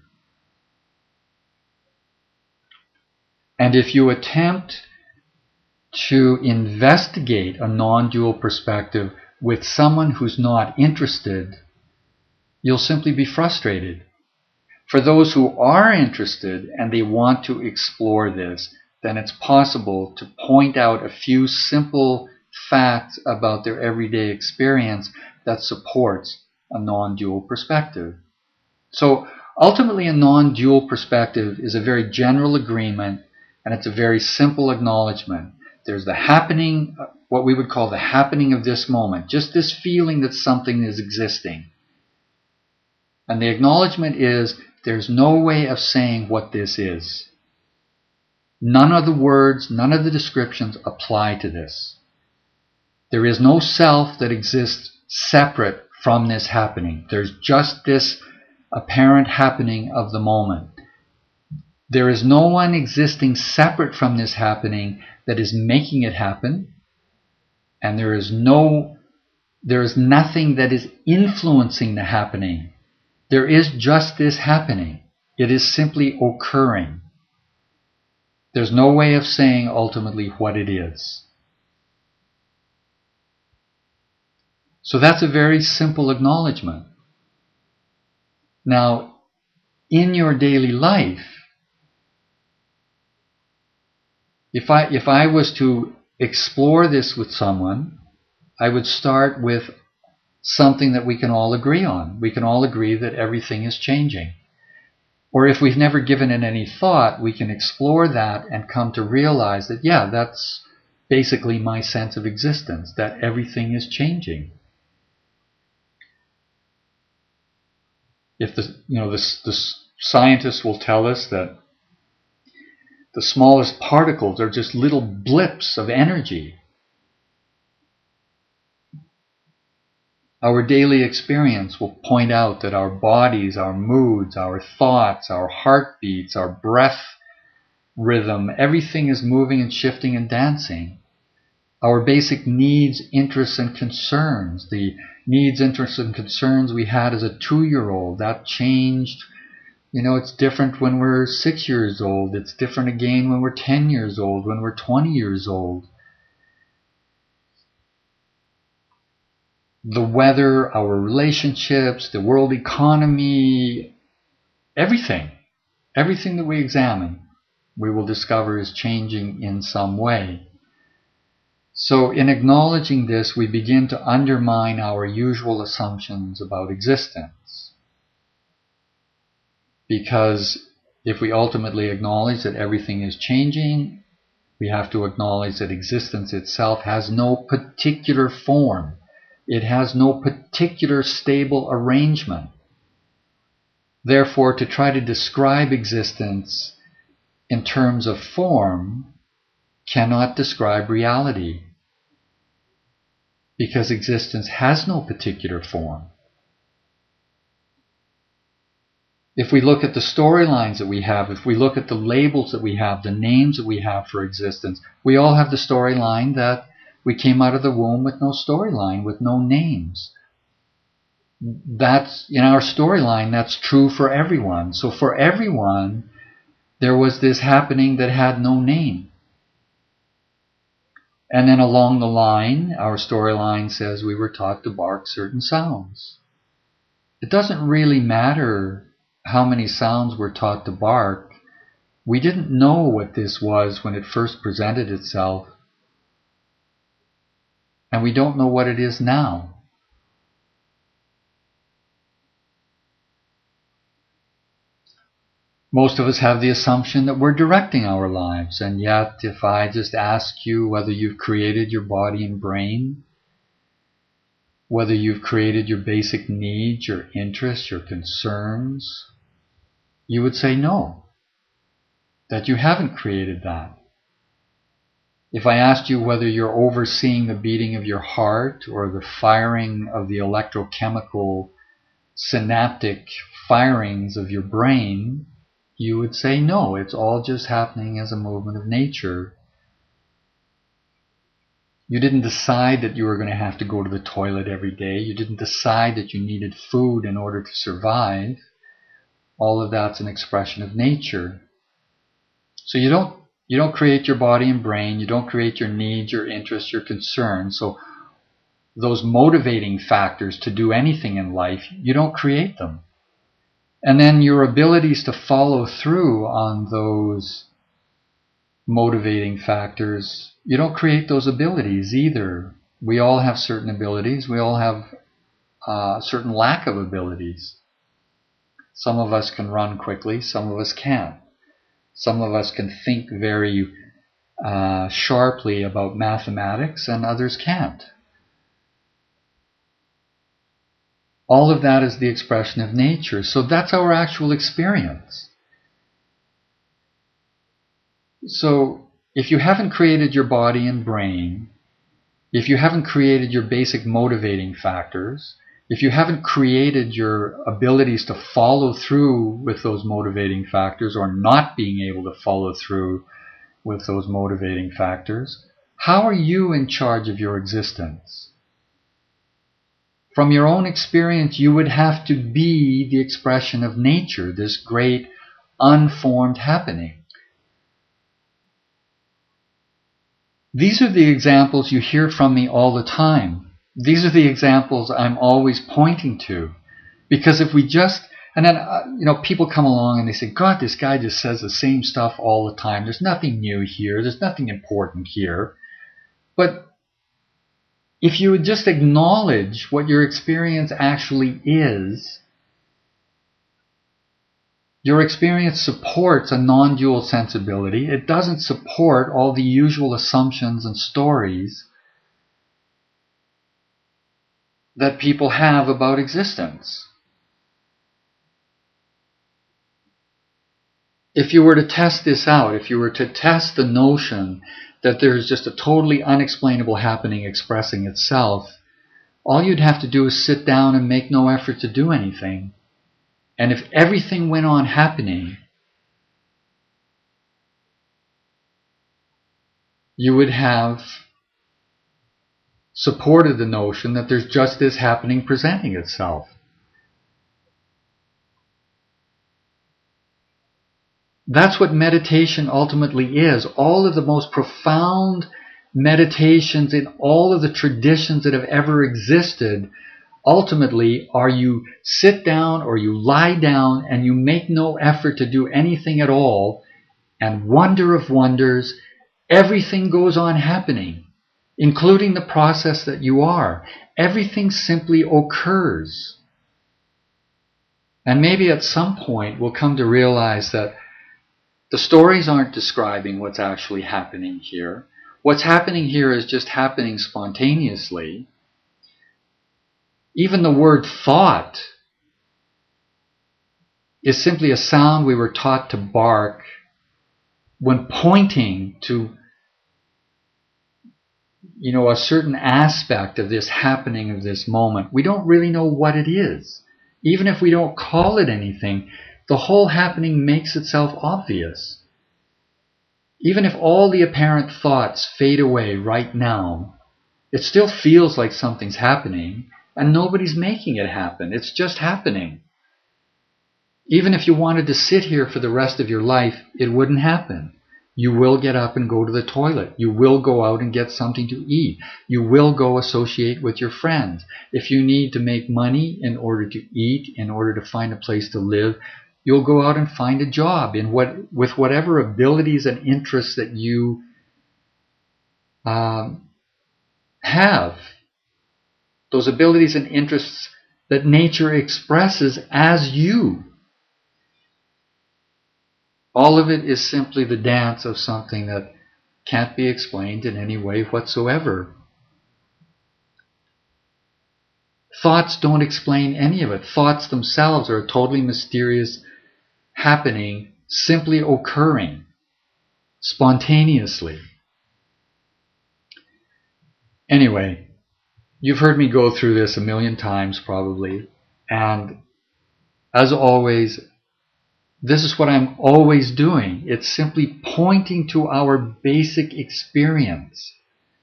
And if you attempt to investigate a non-dual perspective with someone who's not interested, you'll simply be frustrated. For those who are interested and they want to explore this, then it's possible to point out a few simple facts about their everyday experience that supports a non-dual perspective. So ultimately, a non-dual perspective is a very general agreement, and it's a very simple acknowledgement. There's the happening, what we would call the happening of this moment, just this feeling that something is existing. And the acknowledgement is there's no way of saying what this is. None of the words, none of the descriptions apply to this. There is no self that exists separate from this happening. There's just this apparent happening of the moment. There is no one existing separate from this happening that is making it happen, and there is no There is nothing that is influencing the happening. There is just this happening. It is simply occurring. There's no way of saying ultimately what it is. So that's a very simple acknowledgement. Now, in your daily life, if I was to explore this with someone, I would start with something that we can all agree on. We can all agree that everything is changing. Or if we've never given it any thought, we can explore that and come to realize that, yeah, that's basically my sense of existence, that everything is changing. If the scientists will tell us that the smallest particles are just little blips of energy. Our daily experience will point out that our bodies, our moods, our thoughts, our heartbeats, our breath rhythm, everything is moving and shifting and dancing. Our basic needs, interests, and concerns, the needs, interests, and concerns we had as a 2-year-old, that changed. It's different when we're 6 years old. It's different again when we're 10 years old, when we're 20 years old. The weather, our relationships, the world economy, everything that we examine, we will discover is changing in some way. So in acknowledging this, we begin to undermine our usual assumptions about existence. Because if we ultimately acknowledge that everything is changing, we have to acknowledge that existence itself has no particular form. It has no particular stable arrangement. Therefore, to try to describe existence in terms of form cannot describe reality, because existence has no particular form. If we look at the storylines that we have, if we look at the labels that we have, the names that we have for existence, we all have the storyline that we came out of the womb with no storyline, with no names. That's in our storyline, that's true for everyone. So for everyone, there was this happening that had no name. And then along the line, our storyline says we were taught to bark certain sounds. It doesn't really matter how many sounds we're taught to bark. We didn't know what this was when it first presented itself. And we don't know what it is now. Most of us have the assumption that we're directing our lives, and yet if I just ask you whether you've created your body and brain, whether you've created your basic needs, your interests, your concerns, you would say no, that you haven't created that. If I asked you whether you're overseeing the beating of your heart or the firing of the electrochemical synaptic firings of your brain, you would say no, it's all just happening as a movement of nature. You didn't decide that you were going to have to go to the toilet every day. You didn't decide that you needed food in order to survive. All of that's an expression of nature. So you don't create your body and brain. You don't create your needs, your interests, your concerns. So those motivating factors to do anything in life, you don't create them. And then your abilities to follow through on those motivating factors, you don't create those abilities either. We all have certain abilities. We all have a certain lack of abilities. Some of us can run quickly. Some of us can't. Some of us can think very sharply about mathematics, and others can't. All of that is the expression of nature. So that's our actual experience. So if you haven't created your body and brain, if you haven't created your basic motivating factors, if you haven't created your abilities to follow through with those motivating factors or not being able to follow through with those motivating factors, how are you in charge of your existence? From your own experience, you would have to be the expression of nature, this great unformed happening. These are the examples you hear from me all the time. These are the examples I'm always pointing to. Because if we just, and then, people come along and they say, God, this guy just says the same stuff all the time. There's nothing new here. There's nothing important here. But if you would just acknowledge what your experience actually is, your experience supports a non-dual sensibility. It doesn't support all the usual assumptions and stories that people have about existence. If you were to test this out, if you were to test the notion that there's just a totally unexplainable happening expressing itself, all you'd have to do is sit down and make no effort to do anything. And if everything went on happening, you would have supported the notion that there's just this happening presenting itself. That's what meditation ultimately is. All of the most profound meditations in all of the traditions that have ever existed ultimately are you sit down or you lie down and you make no effort to do anything at all, and wonder of wonders, everything goes on happening, including the process that you are. Everything simply occurs. And maybe at some point we'll come to realize that the stories aren't describing what's actually happening here. What's happening here is just happening spontaneously. Even the word thought is simply a sound we were taught to bark when pointing to, a certain aspect of this happening of this moment. We don't really know what it is. Even if we don't call it anything, the whole happening makes itself obvious. Even if all the apparent thoughts fade away right now, it still feels like something's happening, and nobody's making it happen. It's just happening. Even if you wanted to sit here for the rest of your life, it wouldn't happen. You will get up and go to the toilet. You will go out and get something to eat. You will go associate with your friends. If you need to make money in order to eat, in order to find a place to live, you'll go out and find a job with whatever abilities and interests that you have. Those abilities and interests that nature expresses as you. All of it is simply the dance of something that can't be explained in any way whatsoever. Thoughts don't explain any of it. Thoughts themselves are a totally mysterious happening, simply occurring spontaneously. Anyway, you've heard me go through this a million times probably, and as always, this is what I'm always doing. It's simply pointing to our basic experience.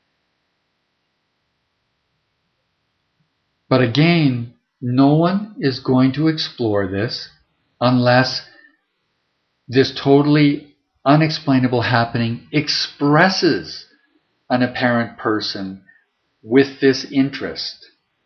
But again, no one is going to explore this unless this totally unexplainable happening expresses an apparent person with this interest.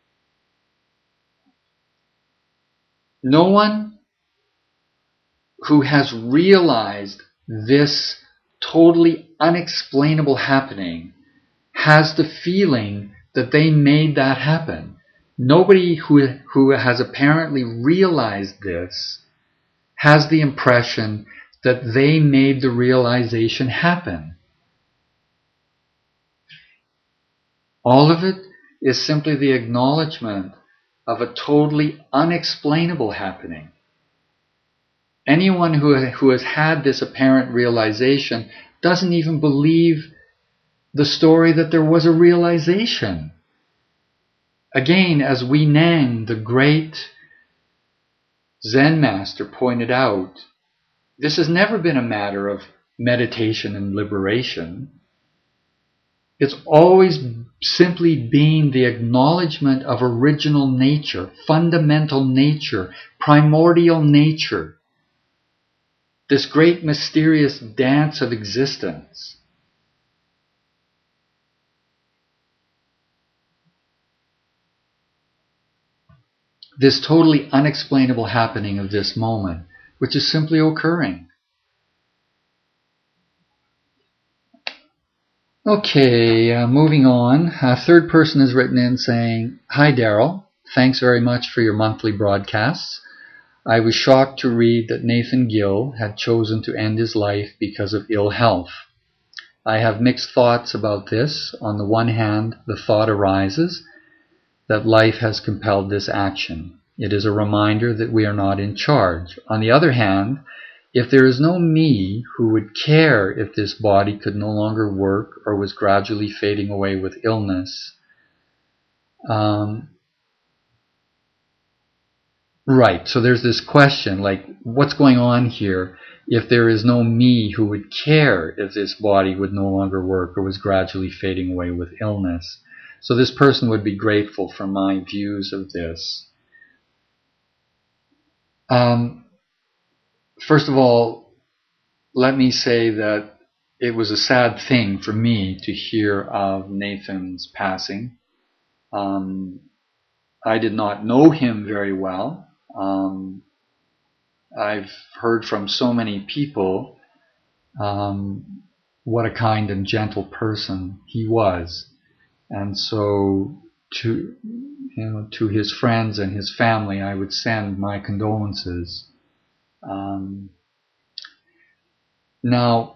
No one who has realized this totally unexplainable happening has the feeling that they made that happen. Nobody who has apparently realized this has the impression that they made the realization happen. All of it is simply the acknowledgement of a totally unexplainable happening. Anyone who has had this apparent realization doesn't even believe the story that there was a realization. Again, as Wei Neng, the great Zen master, pointed out, this has never been a matter of meditation and liberation. It's always simply being the acknowledgement of original nature, fundamental nature, primordial nature, this great mysterious dance of existence. This totally unexplainable happening of this moment, which is simply occurring. Okay, moving on. A third person has written in saying, "Hi Daryl, thanks very much for your monthly broadcasts. I was shocked to read that Nathan Gill had chosen to end his life because of ill health. I have mixed thoughts about this. On the one hand, the thought arises that life has compelled this action. It is a reminder that we are not in charge. On the other hand, if there is no me who would care if this body could no longer work or was gradually fading away with illness." Right, so there's this question, like, what's going on here if there is no me who would care if this body would no longer work or was gradually fading away with illness? So this person would be grateful for my views of this. First of all, let me say that it was a sad thing for me to hear of Nathan's passing. I did not know him very well. I've heard from so many people what a kind and gentle person he was. And so to his friends and his family, I would send my condolences. Now,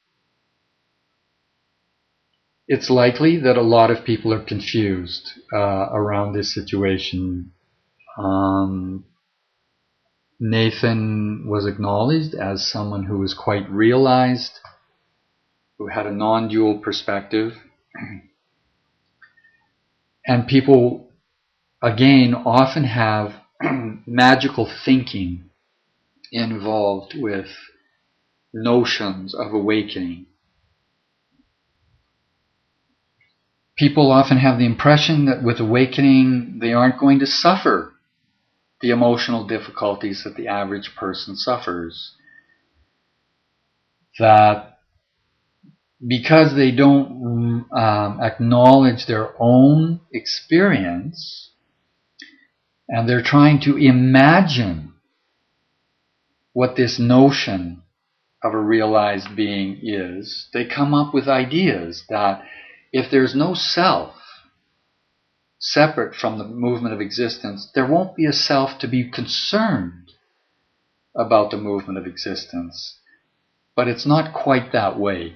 it's likely that a lot of people are confused around this situation. Nathan was acknowledged as someone who was quite realized, who had a non-dual perspective. And people, again, often have magical thinking involved with notions of awakening. People often have the impression that with awakening, they aren't going to suffer the emotional difficulties that the average person suffers. That because they don't acknowledge their own experience, and they're trying to imagine what this notion of a realized being is, they come up with ideas that if there's no self separate from the movement of existence, there won't be a self to be concerned about the movement of existence. But it's not quite that way.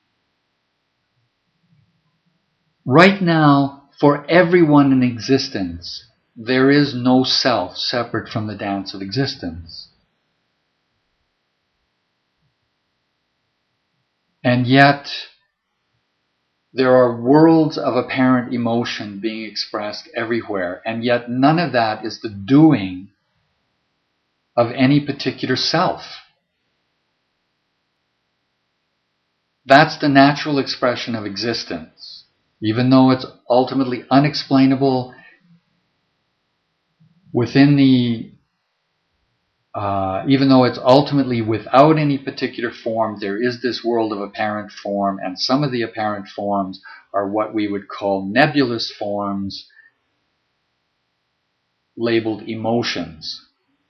Right now, for everyone in existence, there is no self separate from the dance of existence. And yet, there are worlds of apparent emotion being expressed everywhere, and yet none of that is the doing of any particular self. That's the natural expression of existence. Even though it's ultimately unexplainable even though it's ultimately without any particular form, there is this world of apparent form, and some of the apparent forms are what we would call nebulous forms, labeled emotions.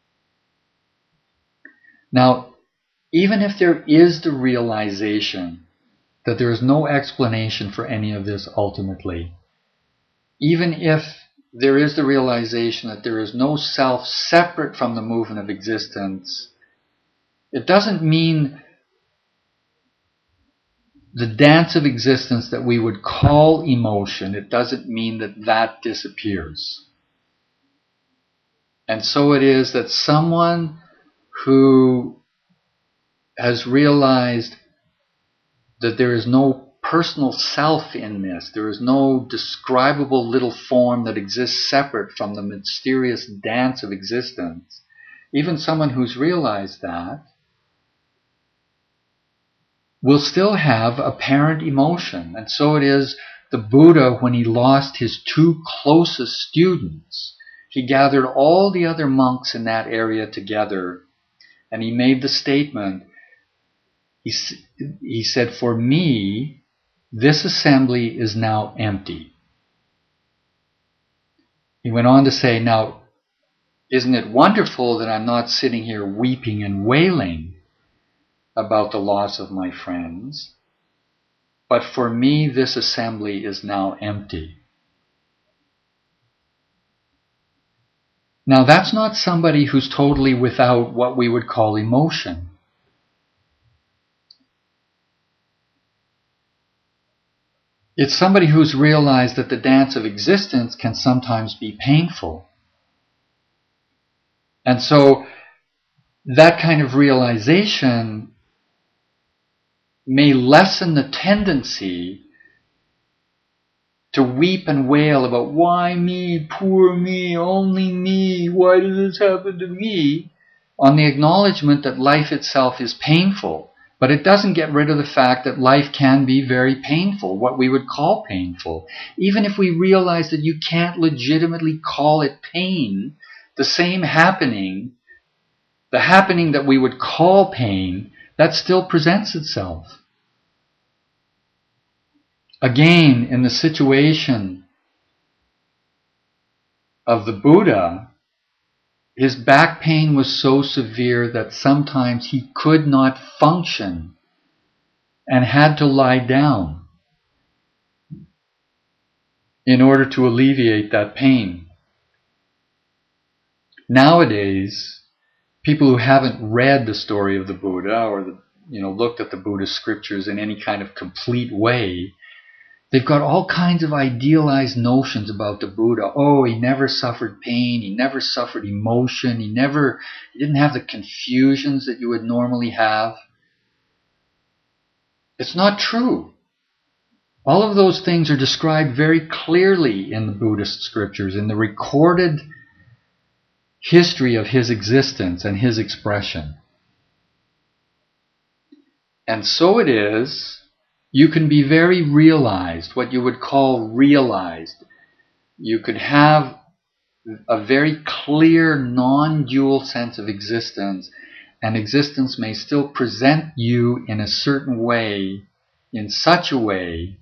Now, even if there is the realization that there is no explanation for any of this ultimately, even if there is the realization that there is no self separate from the movement of existence, it doesn't mean the dance of existence that we would call emotion, it doesn't mean that that disappears. And so it is that someone who has realized that there is no personal self in this, there is no describable little form that exists separate from the mysterious dance of existence, even someone who's realized that will still have apparent emotion. And so it is the Buddha, when he lost his two closest students, he gathered all the other monks in that area together, and he made the statement, he said, "For me, this assembly is now empty." He went on to say, "Now, isn't it wonderful that I'm not sitting here weeping and wailing about the loss of my friends? But for me, this assembly is now empty." Now, that's not somebody who's totally without what we would call emotion. It's somebody who's realized that the dance of existence can sometimes be painful. And so that kind of realization may lessen the tendency to weep and wail about, why me, poor me, only me, why did this happen to me, on the acknowledgement that life itself is painful. But it doesn't get rid of the fact that life can be very painful, what we would call painful. Even if we realize that you can't legitimately call it pain, the same happening, the happening that we would call pain, that still presents itself. Again, in the situation of the Buddha, his back pain was so severe that sometimes he could not function and had to lie down in order to alleviate that pain. Nowadays, people who haven't read the story of the Buddha or looked at the Buddhist scriptures in any kind of complete way, they've got all kinds of idealized notions about the Buddha. Oh, he never suffered pain, he never suffered emotion, he didn't have the confusions that you would normally have. It's not true. All of those things are described very clearly in the Buddhist scriptures, in the recorded history of his existence and his expression. And so it is, you can be very realized, what you would call realized. You could have a very clear, non-dual sense of existence, and existence may still present you in a certain way, in such a way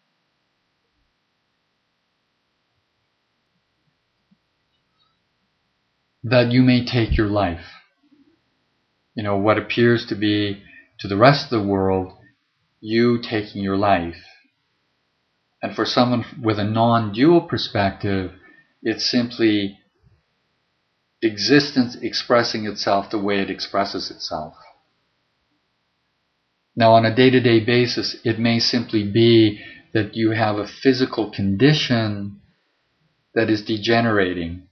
that you may take your life. What appears to be, to the rest of the world, you taking your life. And for someone with a non-dual perspective, it's simply existence expressing itself the way it expresses itself. Now, on a day-to-day basis, it may simply be that you have a physical condition that is degenerating.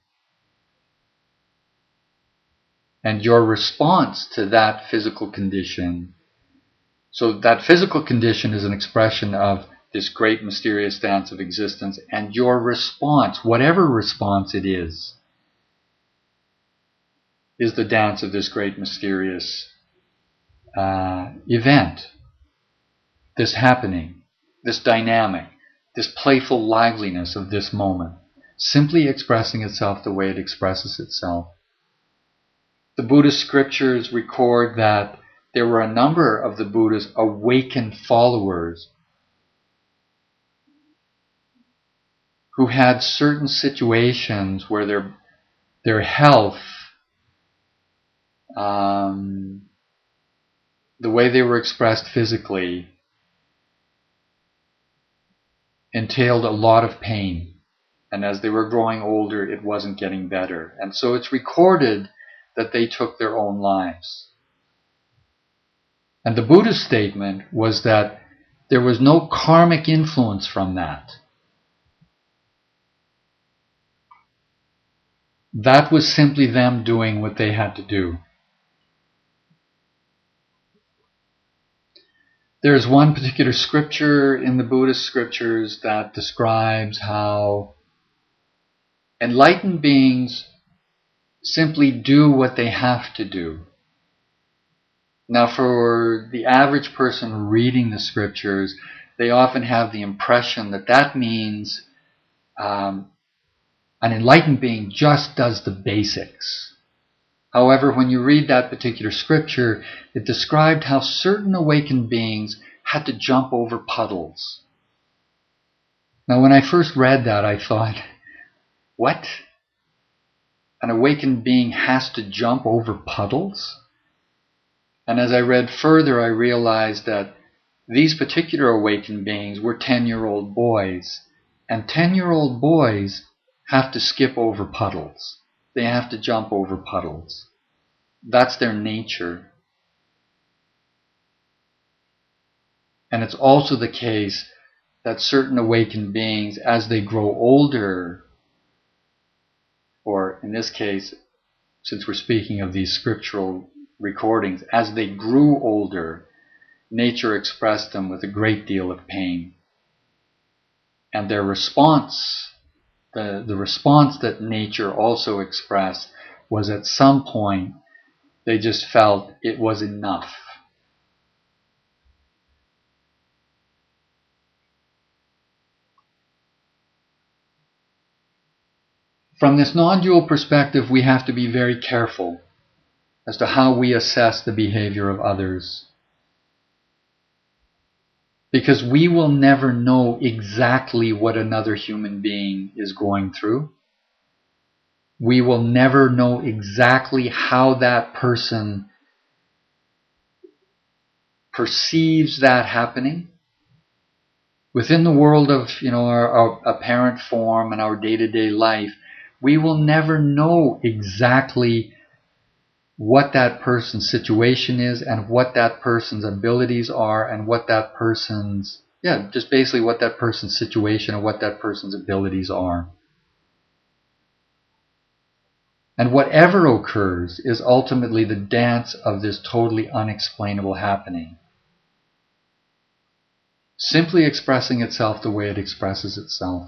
And your response to that physical condition, so that physical condition is an expression of this great mysterious dance of existence, and your response, whatever response it is the dance of this great mysterious event, this happening, this dynamic, this playful liveliness of this moment, simply expressing itself the way it expresses itself. The Buddhist scriptures record that there were a number of the Buddha's awakened followers who had certain situations where their health, the way they were expressed physically, entailed a lot of pain. And as they were growing older, it wasn't getting better. And so it's recorded that they took their own lives. And the Buddha's statement was that there was no karmic influence from that. That was simply them doing what they had to do. There's one particular scripture in the Buddhist scriptures that describes how enlightened beings simply do what they have to do. Now, for the average person reading the scriptures, they often have the impression that that means an enlightened being just does the basics. However, when you read that particular scripture, it described how certain awakened beings had to jump over puddles. Now, when I first read that, I thought, what? An awakened being has to jump over puddles? And as I read further, I realized that these particular awakened beings were 10-year-old boys. And 10-year-old boys have to skip over puddles. They have to jump over puddles. That's their nature. And it's also the case that certain awakened beings, as they grow older, or in this case, since we're speaking of these scriptural recordings, as they grew older, nature expressed them with a great deal of pain. And their response, the response that nature also expressed, was at some point they just felt it was enough. From this non-dual perspective, we have to be very careful as to how we assess the behavior of others. Because we will never know exactly what another human being is going through. We will never know exactly how that person perceives that happening. Within the world of, our apparent form and our day-to-day life, we will never know exactly what that person's situation is and what that person's abilities are and what that person's, just basically what that person's situation and what that person's abilities are. And whatever occurs is ultimately the dance of this totally unexplainable happening, simply expressing itself the way it expresses itself.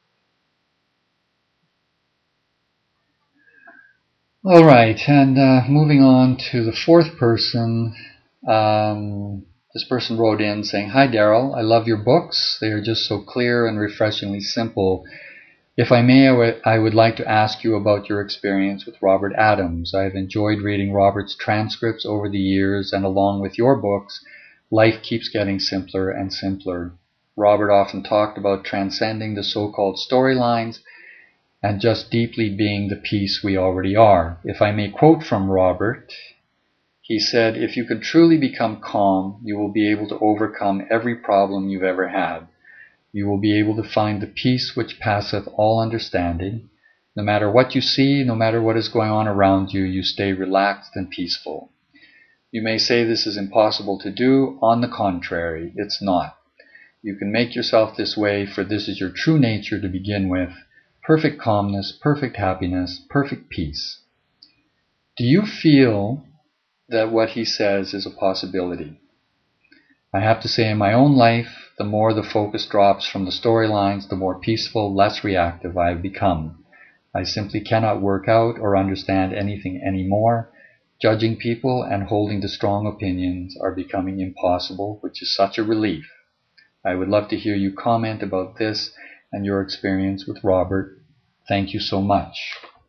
All right, and moving on to the fourth person. This person wrote in saying, "Hi Daryl, I love your books. They are just so clear and refreshingly simple. If I may, I would like to ask you about your experience with Robert Adams. I have enjoyed reading Robert's transcripts over the years, and along with your books, life keeps getting simpler and simpler. Robert often talked about transcending the so-called storylines and just deeply being the peace we already are. If I may quote from Robert, he said, 'If you can truly become calm, you will be able to overcome every problem you've ever had. You will be able to find the peace which passeth all understanding. No matter what you see, no matter what is going on around you, you stay relaxed and peaceful. You may say this is impossible to do. On the contrary, it's not. You can make yourself this way, for this is your true nature to begin with. Perfect calmness, perfect happiness, perfect peace.' Do you feel that what he says is a possibility? I have to say in my own life, the more the focus drops from the storylines, the more peaceful, less reactive I have become. I simply cannot work out or understand anything anymore. Judging people and holding to strong opinions are becoming impossible, which is such a relief. I would love to hear you comment about this and your experience with Robert. Thank you so much."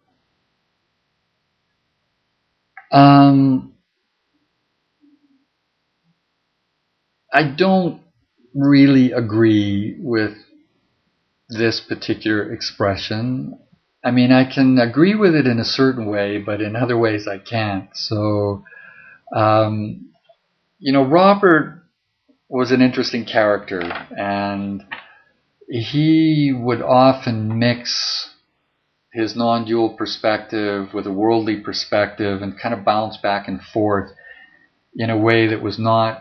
I don't really agree with this particular expression. I mean, I can agree with it in a certain way, but in other ways I can't. So, Robert was an interesting character, and he would often mix his non-dual perspective with a worldly perspective and kind of bounce back and forth in a way that was not,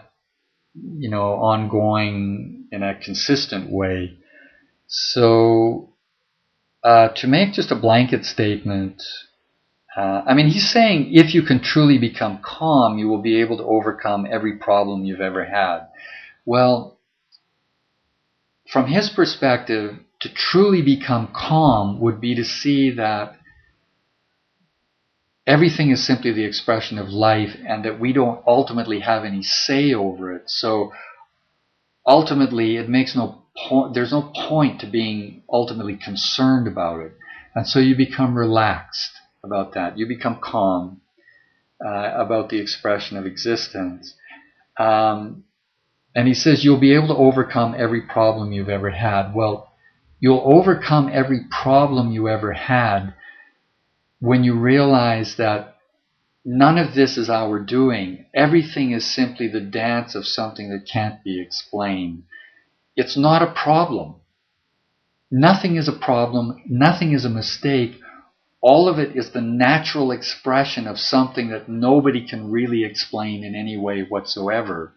ongoing in a consistent way. So to make just a blanket statement, he's saying if you can truly become calm, you will be able to overcome every problem you've ever had. Well, from his perspective, to truly become calm would be to see that everything is simply the expression of life and that we don't ultimately have any say over it. So ultimately it makes no point. There's no point to being ultimately concerned about it. And so you become relaxed about that. You become calm about the expression of existence. And he says you'll be able to overcome every problem you've ever had. Well, you'll overcome every problem you ever had when you realize that none of this is our doing. Everything is simply the dance of something that can't be explained. It's not a problem. Nothing is a problem. Nothing is a mistake. All of it is the natural expression of something that nobody can really explain in any way whatsoever.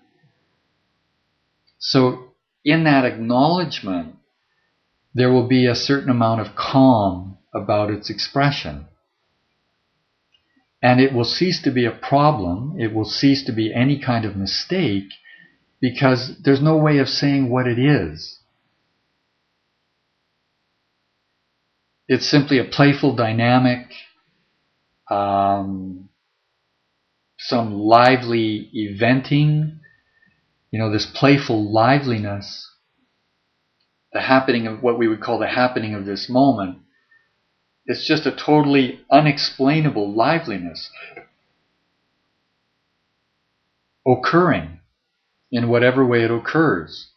So in that acknowledgement, there will be a certain amount of calm about its expression. And it will cease to be a problem. It will cease to be any kind of mistake, because there's no way of saying what it is. It's simply a playful dynamic, some lively eventing, this playful liveliness, the happening of what we would call the happening of this moment. It's just a totally unexplainable liveliness occurring in whatever way it occurs.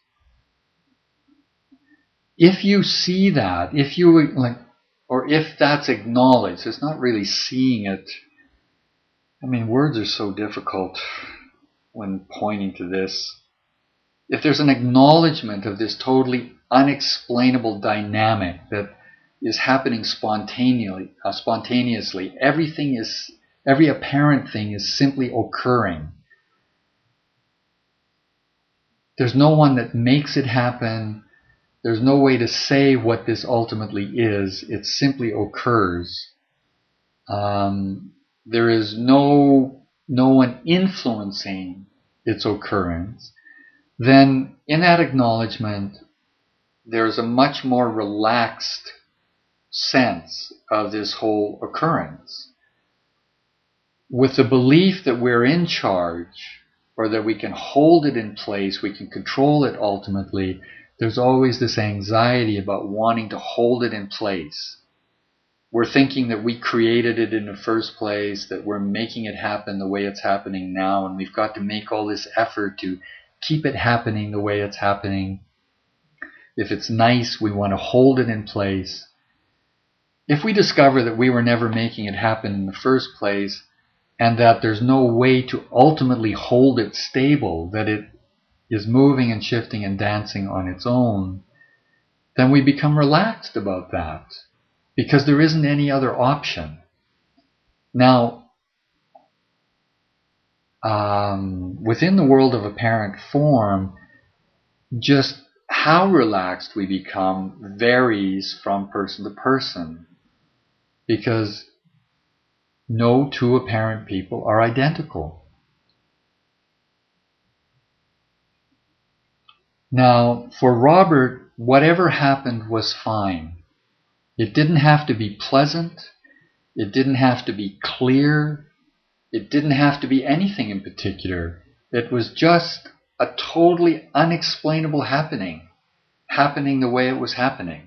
If you see that, if that's acknowledged, it's not really seeing it. I mean, words are so difficult when pointing to this. If there's an acknowledgement of this totally unexplainable dynamic that is happening spontaneously, every apparent thing is simply occurring. There's no one that makes it happen. There's no way to say what this ultimately is. It simply occurs. There is no one influencing its occurrence. Then in that acknowledgement, there's a much more relaxed sense of this whole occurrence. With the belief that we're in charge, or that we can hold it in place, we can control it ultimately, there's always this anxiety about wanting to hold it in place. We're thinking that we created it in the first place, that we're making it happen the way it's happening now, and we've got to make all this effort to keep it happening the way it's happening. If it's nice, we want to hold it in place. If we discover that we were never making it happen in the first place, and that there's no way to ultimately hold it stable, that it is moving and shifting and dancing on its own, then we become relaxed about that, because there isn't any other option. Now, within the world of apparent form, just how relaxed we become varies from person to person, because no two apparent people are identical. Now, for Robert, whatever happened was fine. It didn't have to be pleasant. It didn't have to be clear. It didn't have to be anything in particular. It was just a totally unexplainable happening the way it was happening.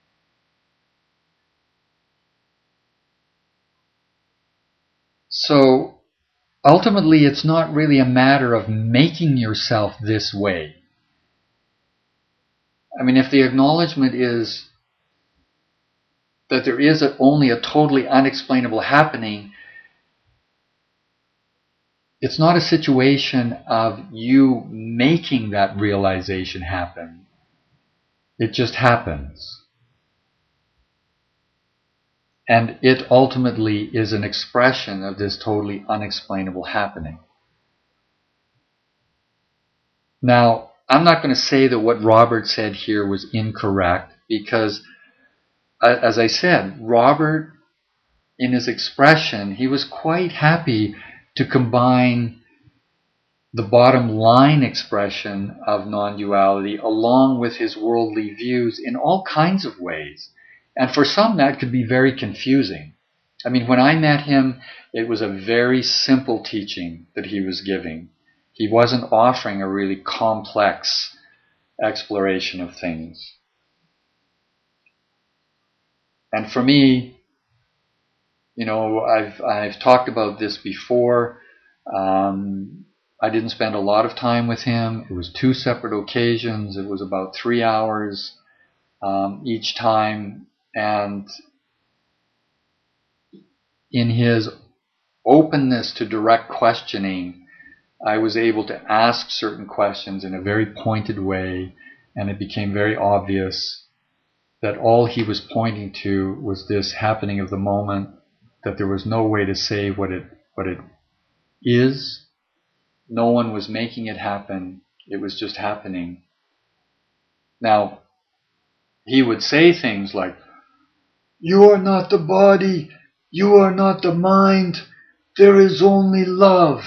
So ultimately, it's not really a matter of making yourself this way. I mean, if the acknowledgement is that there is only a totally unexplainable happening, it's not a situation of you making that realization happen. It just happens. And it ultimately is an expression of this totally unexplainable happening. Now, I'm not going to say that what Robert said here was incorrect, because, as I said, Robert, in his expression, he was quite happy to combine the bottom line expression of non-duality along with his worldly views in all kinds of ways. And for some, that could be very confusing. I mean, when I met him, it was a very simple teaching that he was giving. He wasn't offering a really complex exploration of things. And for me, I've talked about this before. I didn't spend a lot of time with him. It was 2 separate occasions. It was about 3 hours each time. And in his openness to direct questioning, I was able to ask certain questions in a very pointed way, and it became very obvious that all he was pointing to was this happening of the moment, that there was no way to say what it is. No one was making it happen. It was just happening. Now, he would say things like, "You are not the body. You are not the mind. There is only love."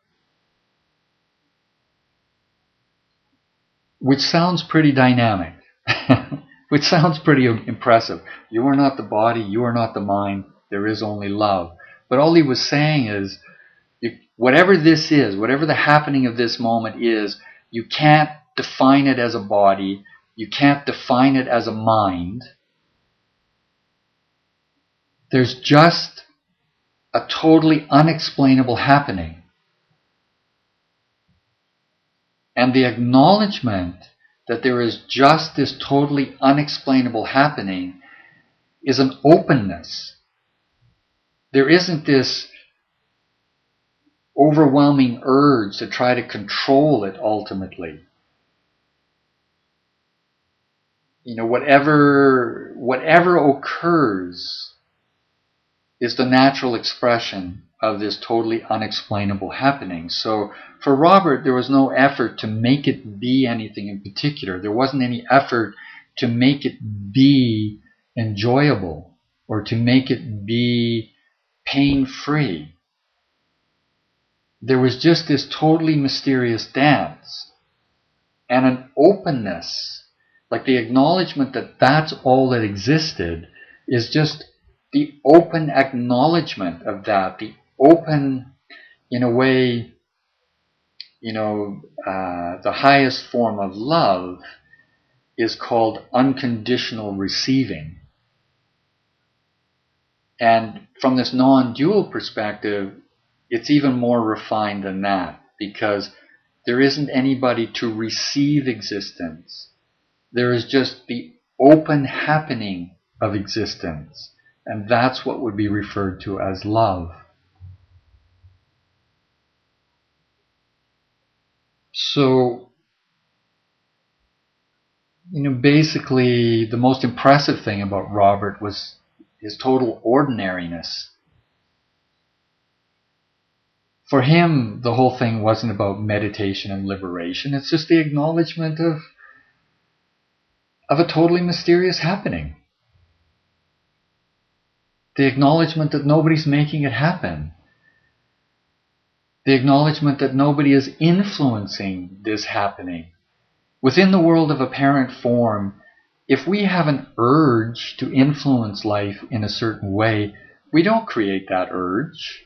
Which sounds pretty dynamic. Which sounds pretty impressive. You are not the body. You are not the mind. There is only love. But all he was saying is, whatever this is, whatever the happening of this moment is, you can't define it as a body. You can't define it as a mind. There's just a totally unexplainable happening. And the acknowledgement that there is just this totally unexplainable happening is an openness. There isn't this overwhelming urge to try to control it ultimately. Whatever occurs is the natural expression of this totally unexplainable happening. So for Robert, there was no effort to make it be anything in particular. There wasn't any effort to make it be enjoyable or to make it be pain-free. There was just this totally mysterious dance and an openness, like the acknowledgement that that's all that existed, is just the open acknowledgement of that, the open, in a way, the highest form of love is called unconditional receiving. And from this non-dual perspective, it's even more refined than that, because there isn't anybody to receive existence. There is just the open happening of existence. And that's what would be referred to as love. So, basically the most impressive thing about Robert was his total ordinariness. For him, the whole thing wasn't about meditation and liberation. It's just the acknowledgement of a totally mysterious happening. The acknowledgement that nobody's making it happen. The acknowledgement that nobody is influencing this happening. Within the world of apparent form, if we have an urge to influence life in a certain way, we don't create that urge.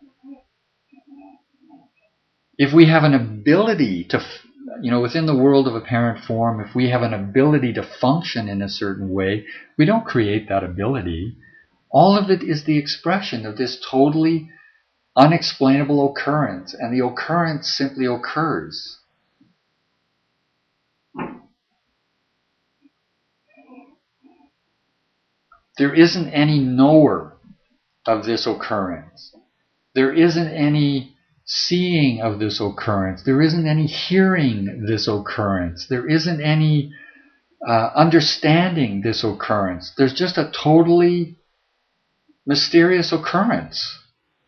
If we have an ability to, within the world of apparent form, if we have an ability to function in a certain way, we don't create that ability. All of it is the expression of this totally unexplainable occurrence, and the occurrence simply occurs. There isn't any knower of this occurrence. There isn't any seeing of this occurrence. There isn't any hearing this occurrence. There isn't any understanding this occurrence. There's just a totally mysterious occurrence.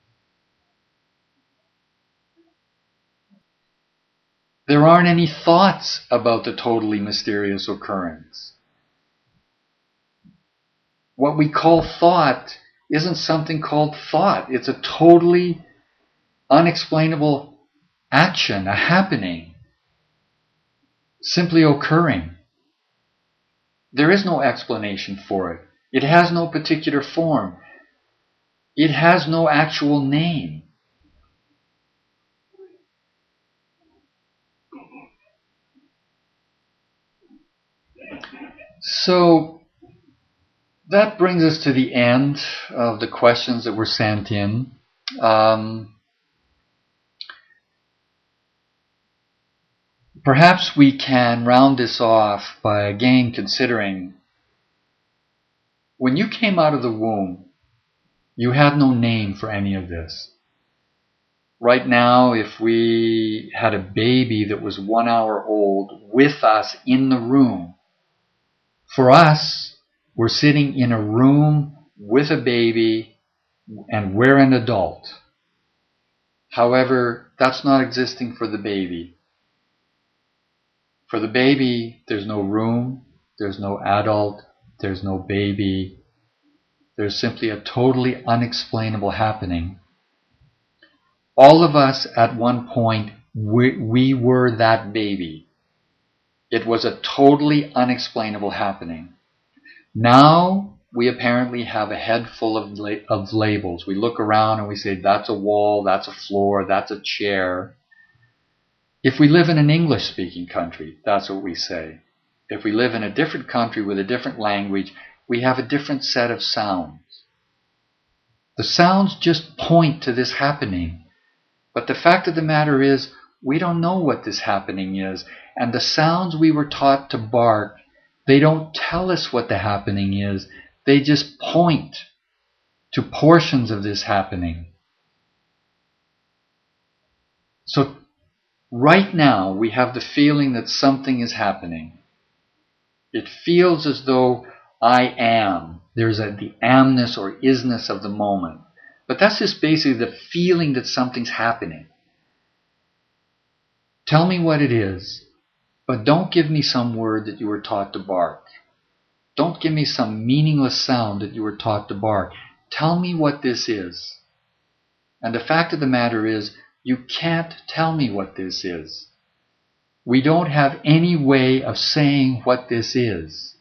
There aren't any thoughts about the totally mysterious occurrence. What we call thought isn't something called thought. It's a totally unexplainable action, a happening, simply occurring. There is no explanation for it. It has no particular form. It has no actual name. So that brings us to the end of the questions that were sent in. Perhaps we can round this off by again considering, when you came out of the womb, you had no name for any of this. Right now, if we had a baby that was 1 hour old with us in the room, for us, we're sitting in a room with a baby and we're an adult. However, that's not existing for the baby. For the baby, there's no room, there's no adult, there's no baby. There's simply a totally unexplainable happening. All of us at one point, we were that baby. It was a totally unexplainable happening. Now we apparently have a head full of labels. We look around and we say, that's a wall, that's a floor, that's a chair. If we live in an English-speaking country, that's what we say. If we live in a different country with a different language, we have a different set of sounds. The sounds just point to this happening. But the fact of the matter is, we don't know what this happening is. And the sounds we were taught to bark, they don't tell us what the happening is. They just point to portions of this happening. So right now, we have the feeling that something is happening. It feels as though I am. There's the amness or isness of the moment. But that's just basically the feeling that something's happening. Tell me what it is, but don't give me some word that you were taught to bark. Don't give me some meaningless sound that you were taught to bark. Tell me what this is. And the fact of the matter is, you can't tell me what this is. We don't have any way of saying what this is.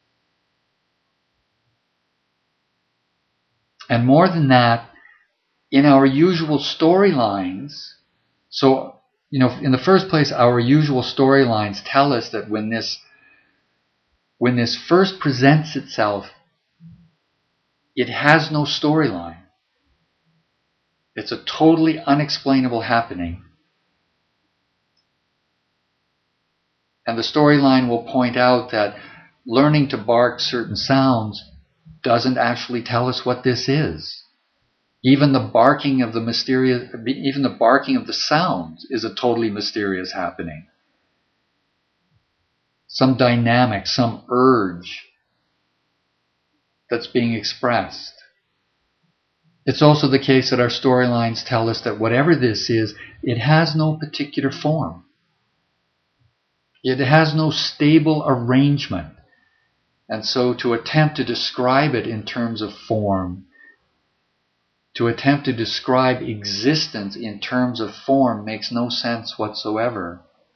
And more than that, in our usual storylines, so, in the first place, our usual storylines tell us that when this first presents itself, it has no storyline. It's a totally unexplainable happening. And the storyline will point out that learning to bark certain sounds doesn't actually tell us what this is. Even the barking of the sounds is a totally mysterious happening. Some dynamic, some urge that's being expressed. It's also the case that our storylines tell us that whatever this is, it has no particular form. It has no stable arrangement. And so to attempt to describe it in terms of form, to attempt to describe existence in terms of form makes no sense whatsoever.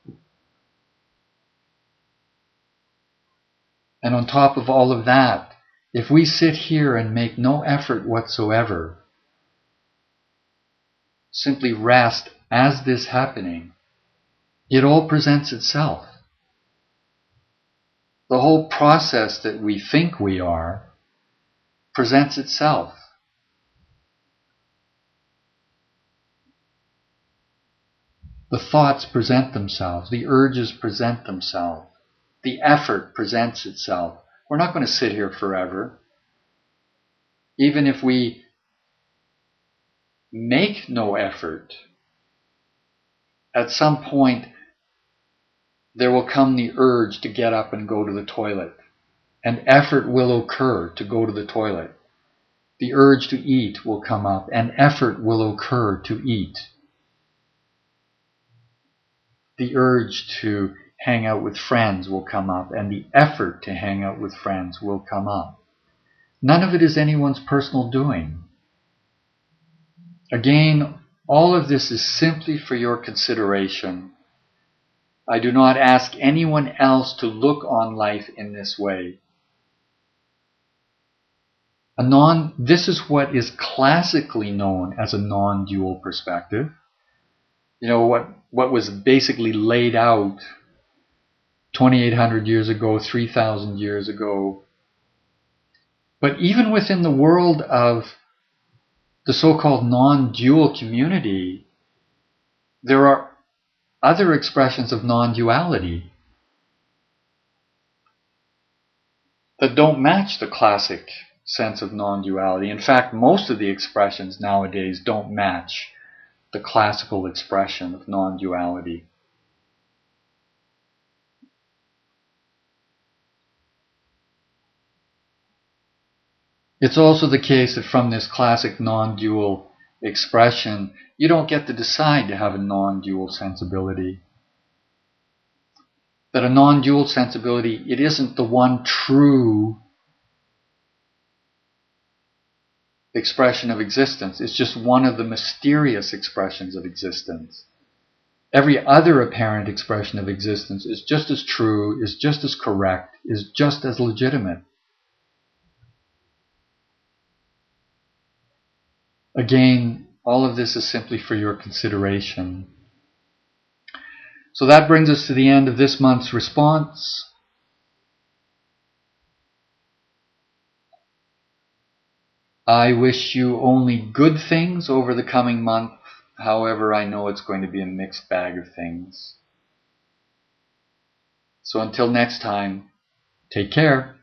And on top of all of that, if we sit here and make no effort whatsoever, simply rest as this happening, it all presents itself. The whole process that we think we are presents itself. The thoughts present themselves. The urges present themselves. The effort presents itself. We're not going to sit here forever. Even if we make no effort, at some point there will come the urge to get up and go to the toilet. And effort will occur to go to the toilet. The urge to eat will come up, and effort will occur to eat. The urge to hang out with friends will come up, and the effort to hang out with friends will come up. None of it is anyone's personal doing. Again, all of this is simply for your consideration. I do not ask anyone else to look on life in this way. This is what is classically known as a non-dual perspective. What was basically laid out 2,800 years ago, 3,000 years ago. But even within the world of the so-called non-dual community, there are other expressions of non-duality that don't match the classic sense of non-duality. In fact, most of the expressions nowadays don't match the classical expression of non-duality. It's also the case that from this classic non-dual expression, you don't get to decide to have a non-dual sensibility. That a non-dual sensibility, it isn't the one true expression of existence. It's just one of the mysterious expressions of existence. Every other apparent expression of existence is just as true, is just as correct, is just as legitimate. Again, all of this is simply for your consideration. So that brings us to the end of this month's response. I wish you only good things over the coming month. However, I know it's going to be a mixed bag of things. So until next time, take care.